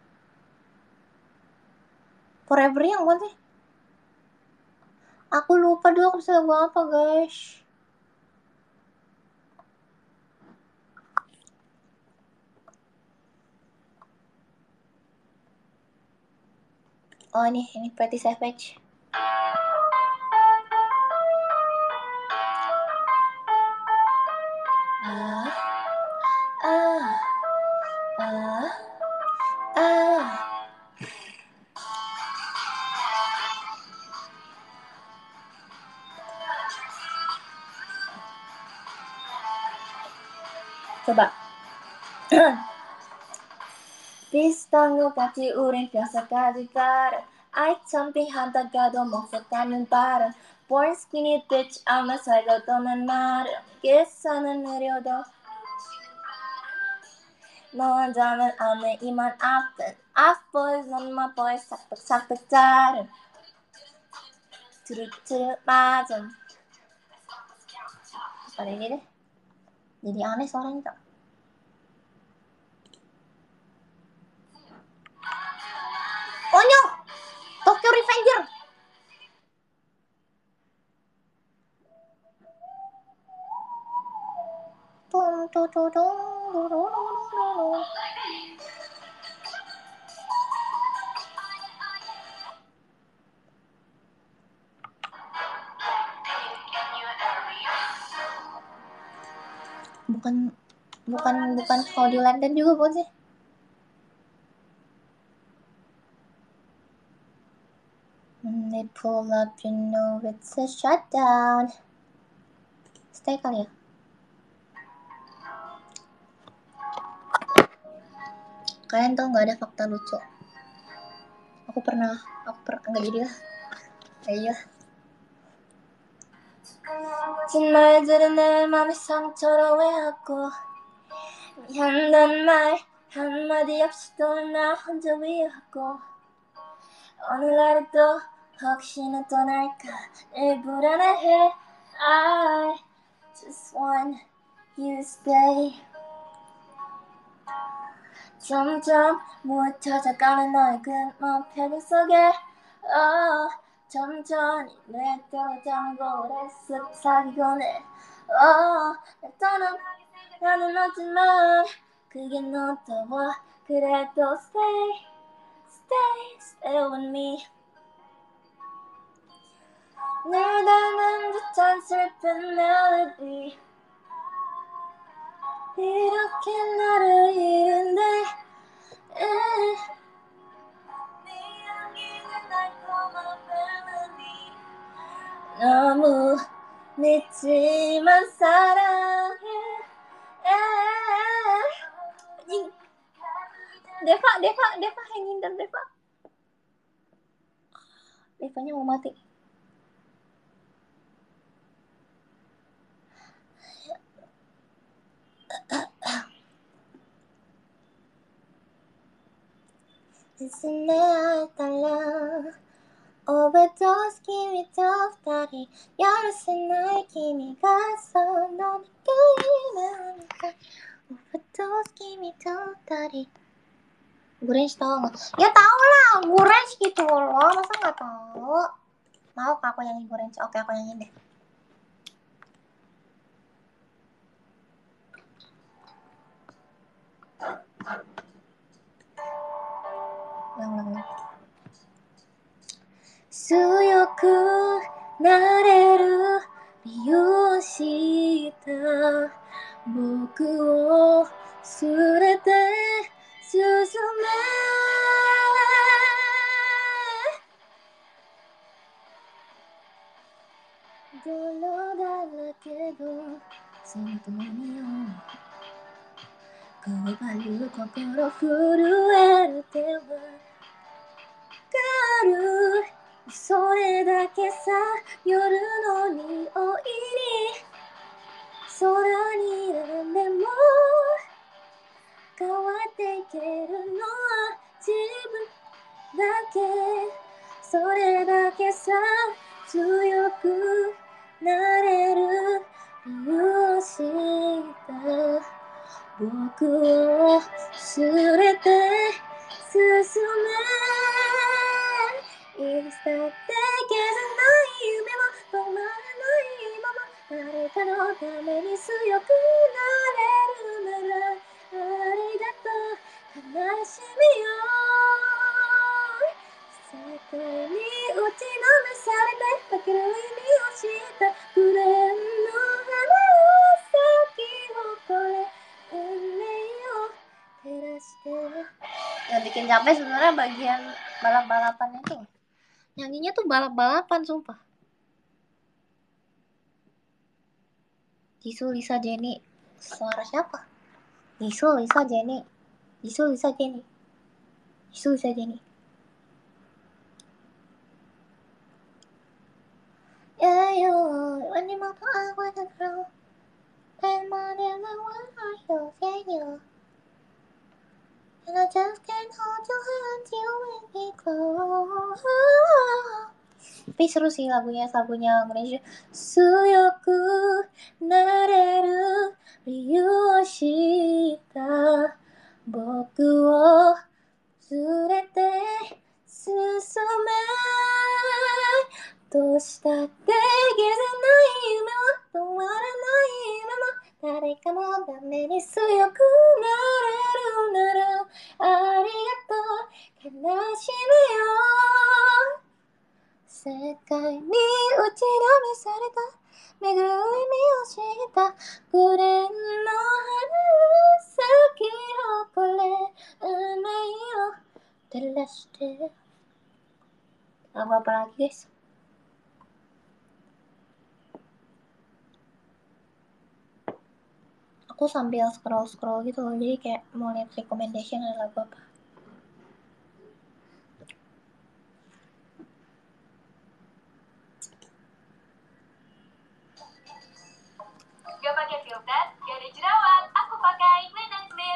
S1: Forever yang bukan sih aku lupa dulu aku bisa lagu apa guys Oh ini, ini Pretty Savage. Ah, ah, ah, ah. Coba. 비슷한 것 같이 우린 뼛속까지 따라 I 점핑하다가도 목소 닿는 바람 Born skinny bitch 아마 살고 떠난 나름 계산은 느려도 너 혼자는 안해 이만 아픈 Off boys on my boys 삭박삭박 자름 turuturup 맞음. Pada ini deh. Jadi aneh suaranya tak. Onyo! Tokyo Revenger! Tum tum tum tum. Bukan bukan bukan Howdy London juga bukan sih? When they pull up, you know it's a shutdown. Stay kali ya. Kalian tau nggak ada fakta lucu? Aku pernah, aku pernah nggak jadi lah. Ayo. 말들은 내 맘의 상처로 외웠고 미안한 말 한마디 없이도 나 혼자 위하고 오늘날은 또 혹시나 떠날까 늘 불안해해 I just want you to stay 점점 무뎌져가는 너의 그먼 표정 속에 oh, 점점 내 떨어져가는 고래 쓱 사귀곤 해 oh, 날 떠난 나는 없지만 그게 너더워 그래도 stay stay stay with me 늘 닮은 듯한 슬픈 멜로디 이렇게 너를 잃은데 너무 늦지만 사랑해 Deva, Deva, Deva hanging dan Deva Devanya mau mati. Isn't it 달라 Overdose kimi 덮다리 열쇠 나의 kimi 가서 너니까 이러니까 Overdose kimi 덮다리 Gurench tau gak? Ya tau lah, Gurench gitu loh, masa gak tau? Mau kak aku nyanyi Gurench? Oke aku nyanyi deh. Ulang ulang ulang. 強くなれる理由を知った僕を連れて進め泥だらけどその瞳をこばる心震える手は軽いそれだけさ夜の匂いに空に何でも変わっていけるのは自分だけそれだけさ強くなれる理由を知った僕を連れて進めいつだって消せない夢は止まらないまま誰かのために強くなれるならありがとう悲しみよに打ちのめされてだけど意味を知ったグレーの花咲をこれ運命を照らしてyang bikin capek sebenarnya bagian balap-balapannya tuh nyanyinya tuh balap-balapan sumpah. Jisoo, Lisa, Jennie. Suara siapa? Jisoo, Lisa, Jennie. Jisoo, Lisa, Jennie. Jisoo, Lisa, Jennie. Yeah, you, when you mouth I wanna grow. And more than the one I feel, yeah, you. And I just can't hold your hand, you make me close. Tapi seru sih lagunya, lagunya Indonesia. Suyoku nareru ryu o shita boku wo tsurete susume doshitatte gezenai yume wa tomaranai yume mo dareka no tame ni suyoku nareru nara arigatou kanashime yo世界に打ちのめされた巡る意味を知ったグレーの花咲き誇れ運命を照らしてapa lagi guys aku sambil scroll-scroll gitu loh jadi kayak mau lihat recommendation ada lagu apa
S2: gak pakai filter, gak ada jerawat, aku pakai Clean and Clear.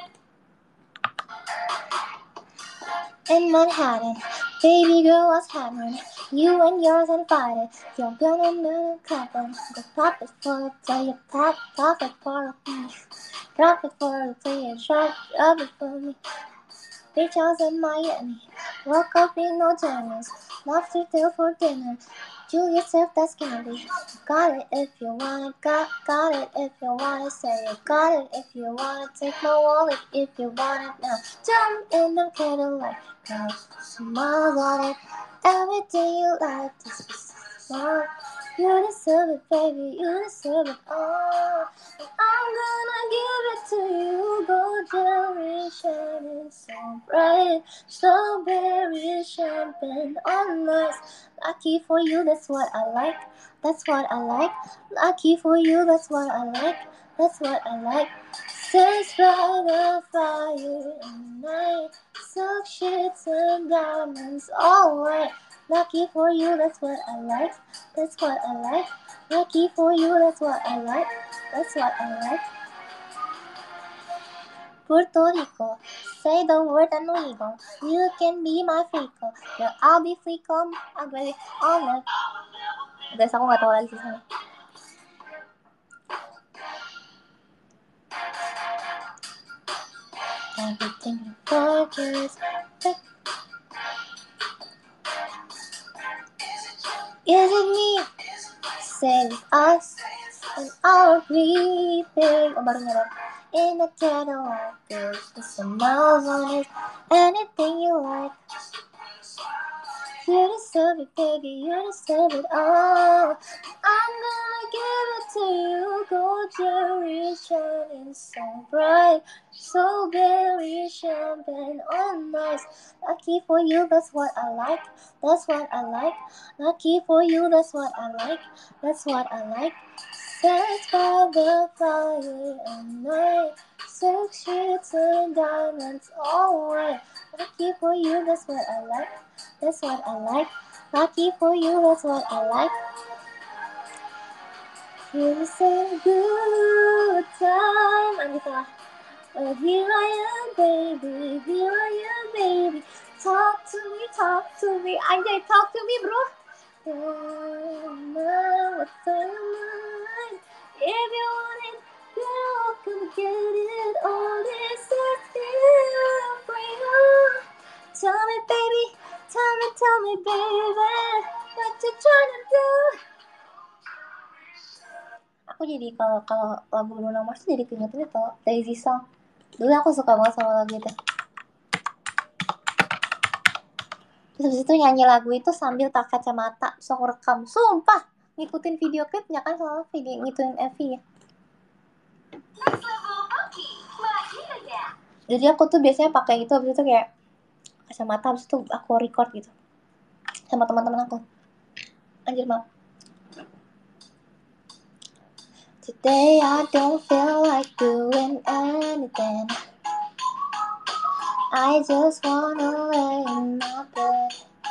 S1: In Manhattan, baby girl, what's happening? You and yours invited, you're gonna know happen. The profit for the you pop, profit for me, profit for the player, shop, profit for me. Beach house in Miami, woke up in no tennis, lobster tail for dinner. Julia served that's candy. Got it if you want it, got, got it if you want it, say it. Got it if you want it, take my wallet if you want it now. Jump in the Cadillac, girl, smile on it. Everything you like, just be smart. You deserve it, baby, you deserve it all. And I'm gonna give it to you, gold jewelry shining so bright. Strawberry champagne on us. Lucky for you, that's what I like. That's what I like. Lucky for you, that's what I like. That's what I like. Sex by the fire at night. Silk sheets and diamonds, all white. Lucky for you, that's what I like. That's what I like. Lucky for you, that's what I like. That's what I like. Puerto Rico, say the word and we go. You can be my freako, yeah, I'll be freako. I'm ready all night. Guys, aku nggak tahu lagi sisanya. Everything you focus. Is it me? Say it's us and our breathing. Oh, baru nyadar. In the Cadillac, there's some miles on it. Anything you like. You deserve it, baby, you deserve it all. I'm gonna give it to you, gold jewelry shining so bright. So very champagne on ice. Lucky for you, that's what I like. That's what I like. Lucky for you, that's what I like. That's what I like. Set by the fire at night. Silk sheets and diamonds, all white. Lucky for you, that's what I like. That's what I like. Lucky for you, that's what I like. You say good time. I'm gonna. Oh, here I am, baby. Here I am, baby. Talk to me, talk to me. Anjay, talk to me, bro. Don't know what's on your mind. If you want it, girl, come get it. All this is here for you. Tell me, baby. Tell me, tell me, baby. What you trying to do? Aku jadi kalau kalau lagu Bruno Mars jadi keingetan itu Lazy Song. Dulu aku suka banget sama lagu itu. Terus habis itu nyanyi lagu itu sambil tak kacamata. Terus aku rekam. Sumpah. Ngikutin video klipnya kan selalu video ngikutin M V ya. Jadi aku tuh biasanya pakai itu habis itu kayak kacamata habis itu aku record gitu sama teman-teman aku. Anjir maaf. Today I don't feel like doing anything. I just wanna lay in my bed.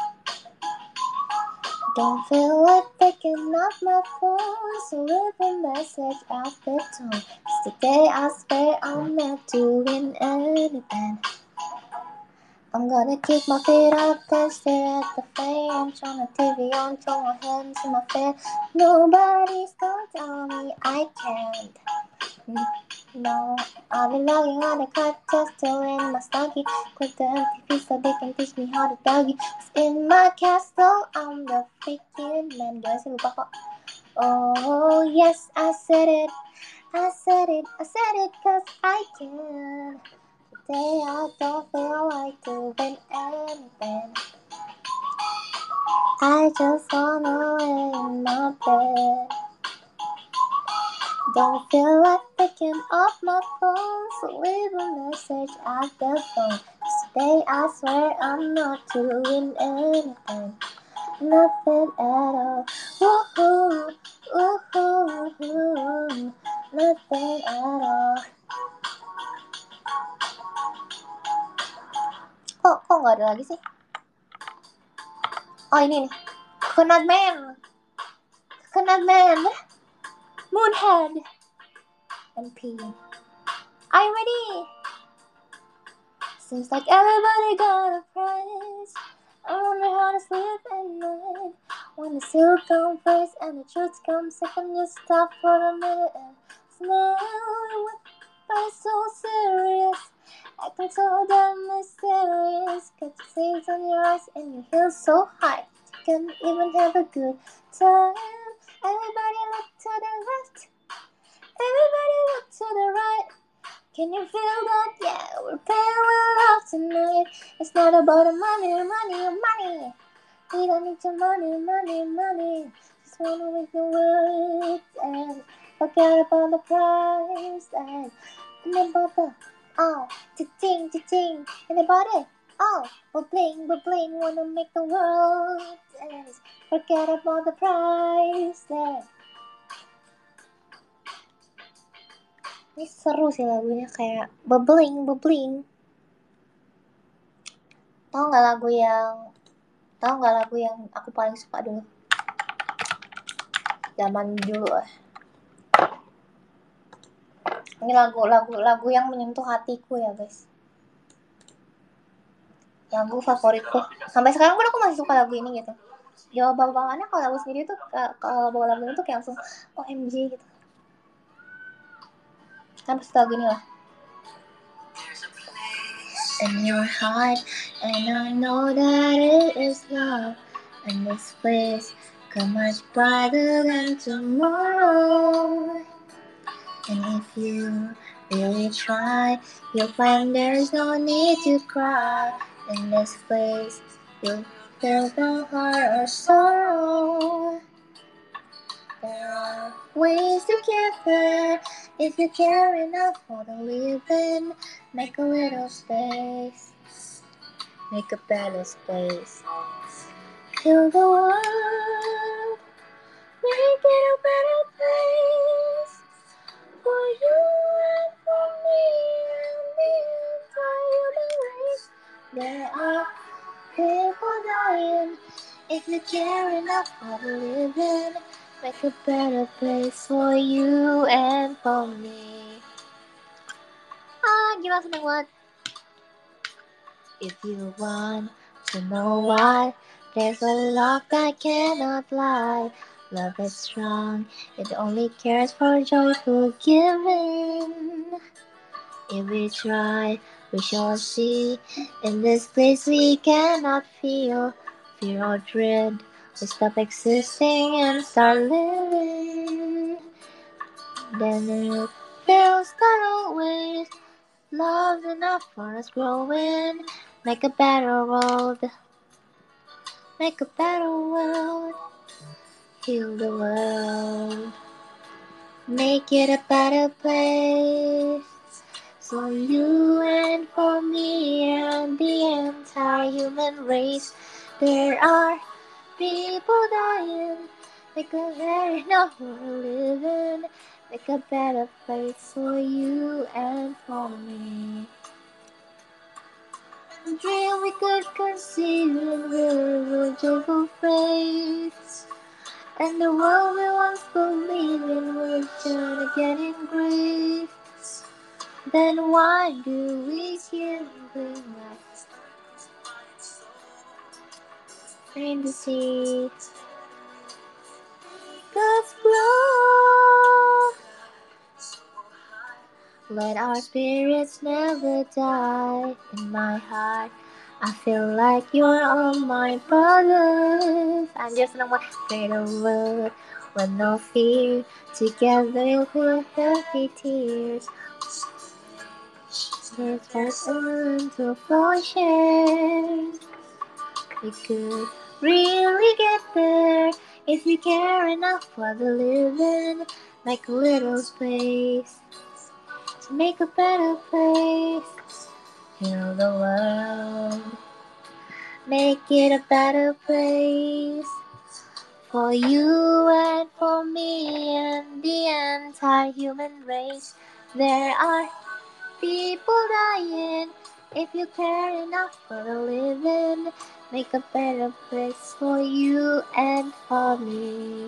S1: Don't feel like picking up my phone, so leave a message at the tone. 'Cause today I swear I'm not doing anything. I'm gonna kick my feet up and stare at the flame. Turn the T V on, throw my hands in my face. Nobody's gonna tell me I can't. No, I'll be logging on the cut, just still in my stocking. Click the M T V so they can teach me how to doggy. 'Cause in my castle, I'm the freaking man. Gila sih lupa kok. Oh yes, I said it, I said it, I said it 'cause I can. Today I don't feel like doing anything. I just wanna lay in my bed. Don't feel like picking up my phone, so leave a message at the phone. 'Cause today I swear I'm not doing anything. Nothing at all. Woohoo, woohoo, nothing at all. Kok, kok nggak ada lagi sih? Oh ini nih. Coconut Man. Coconut Man. Moonhead. And P. Are you ready? Seems like everybody got a price. I wonder how to sleep at night. When the silk comes first and the truth comes second, just stop for a minute and smile. Why so serious? Acting so damn mysterious. Got your sleeves on your eyes and your heels so high. You can't even have a good time. Everybody look to the left. Everybody look to the right. Can you feel that? Yeah, we're playing with love tonight. It's not about the money, money, money. We don't need your money, money, money. Just wanna make the world and forget about the price tag. And about the oh, cha-ching, cha-ching. And about it, oh, we're playing, we're playing. Wanna make the world dance. Forget about the price tag. Ini seru sih lagunya, kayak bubbling, bubbling. Tahu nggak lagu yang tahu nggak lagu yang aku paling suka dulu? Zaman dulu ah. Ini lagu-lagu lagu yang menyentuh hatiku ya guys. Lagu favoritku. Sampai sekarang pun aku masih suka lagu ini gitu. Jawab-jawabannya kalau lagu sendiri tuh kalau bawa lagu itu kayak langsung O M G gitu. Kan pasti lagu ini lah. In your heart, and I know that it is love. And this place come much brighter than tomorrow. And if you really try, you'll find there's no need to cry. In this place, you'll feel the heart of sorrow. There are ways to get there if you care enough for the living. Make a little space, make a better space. Heal the world, make it a better place for you and for me and the entire human race. There are people dying. If you care enough for the living, make a better place for you and for me. Ah, gila seneng banget. If you want to know why, there's a love that cannot lie. Love is strong, it only cares for joyful giving. If we try, we shall see. In this place we cannot feel fear or dread. We stop existing and start living. Then it feels that always love's enough for us growing. Make a better world. make a better world, heal the world, make it a better place for you and for me and the entire human race. There are people dying, make a better no we're living, make a better place for you and for me. Dream we could conceive in real joyful face, and the world we once believed in will turn again in grief. Then why do we keep bring us in the sea? God's grow. Let our spirits never die. In my heart, I feel like you're all my brothers. I'm just no more afraid of world with no fear. Together we'll happy tears. There's first one to share. We could really get there if we care enough for the living. Make a little space to make a better place. Heal the world, make it a better place for you and for me and the entire human race. There are people dying. If you care enough for the living, make a better place for you and for me.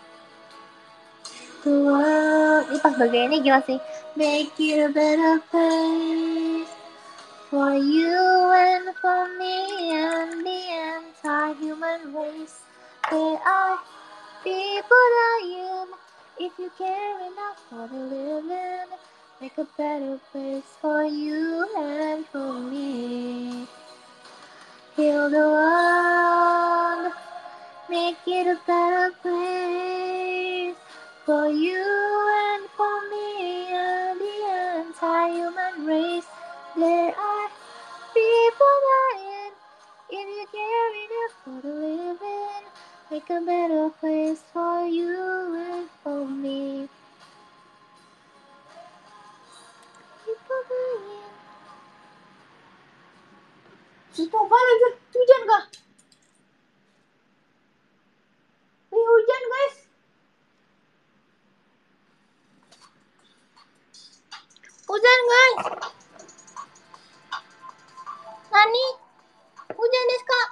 S1: The world, ini pas bagian ini gila sih. Make it a better place for you and for me and the entire human race. There are people dying. If you care enough for the living, make a better place for you and for me. Heal the world, make it a better place for you and for me and the entire human race. There are people dying. If you care enough for the living, make a better place for you and for me. People dying. Sumpah banget, hujan gak? Wih, hujan guys. Hujan guys. Nani? Hujan desu ka?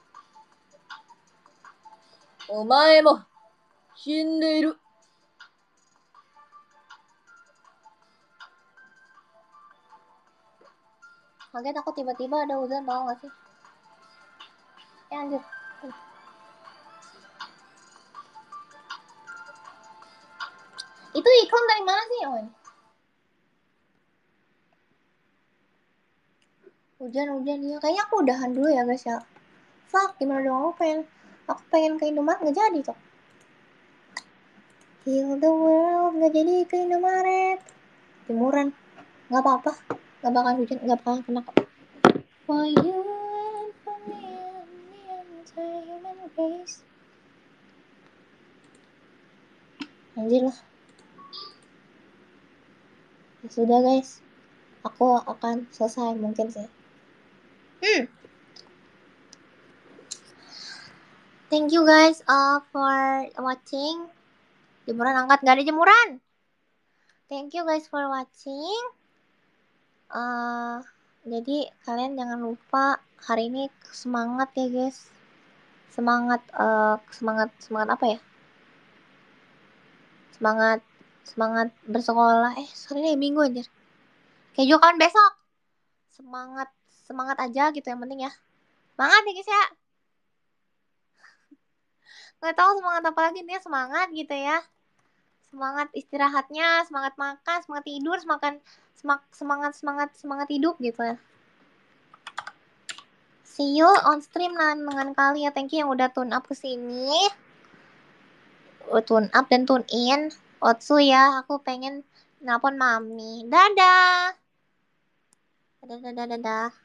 S1: Omae mo shindeiru. Kaget aku tiba-tiba ada hujan, tau gak sih? Ya lanjut. Itu iklan dari mana sih, Owen? Hujan-hujan ya. Kayaknya aku udahan dulu ya guys ya. Fuck, gimana dong, aku pengen aku pengen ke Indomaret nggak jadi cok. Heal the world nggak jadi ke Indomaret. Timuran nggak apa-apa, nggak bakal hujan, nggak bakal kena kok. For you and for me and the entire human race. Anjir lah. Ya sudah guys, aku akan selesai mungkin sih. Hmm. Thank you guys uh, for watching. Jemuran angkat, nggak ada jemuran. Thank you guys for watching. Uh, jadi kalian jangan lupa hari ini semangat ya guys. Semangat uh, semangat semangat apa ya? Semangat semangat bersekolah. Eh, sorry nih minggu anjir. Kayak juga kawan besok. Semangat semangat aja gitu yang penting ya. Semangat ya guys ya. Nggak tahu semangat apa lagi nih, semangat gitu ya. Semangat istirahatnya, semangat makan, semangat tidur, semangat semangat semangat semangat hidup gitu ya. See you on stream dengan kali ya. Thank you yang udah tune up ke sini. Tune up dan tune in. Otsu ya, aku pengen nelpon mami. Dadah. Dadah dadah dadah.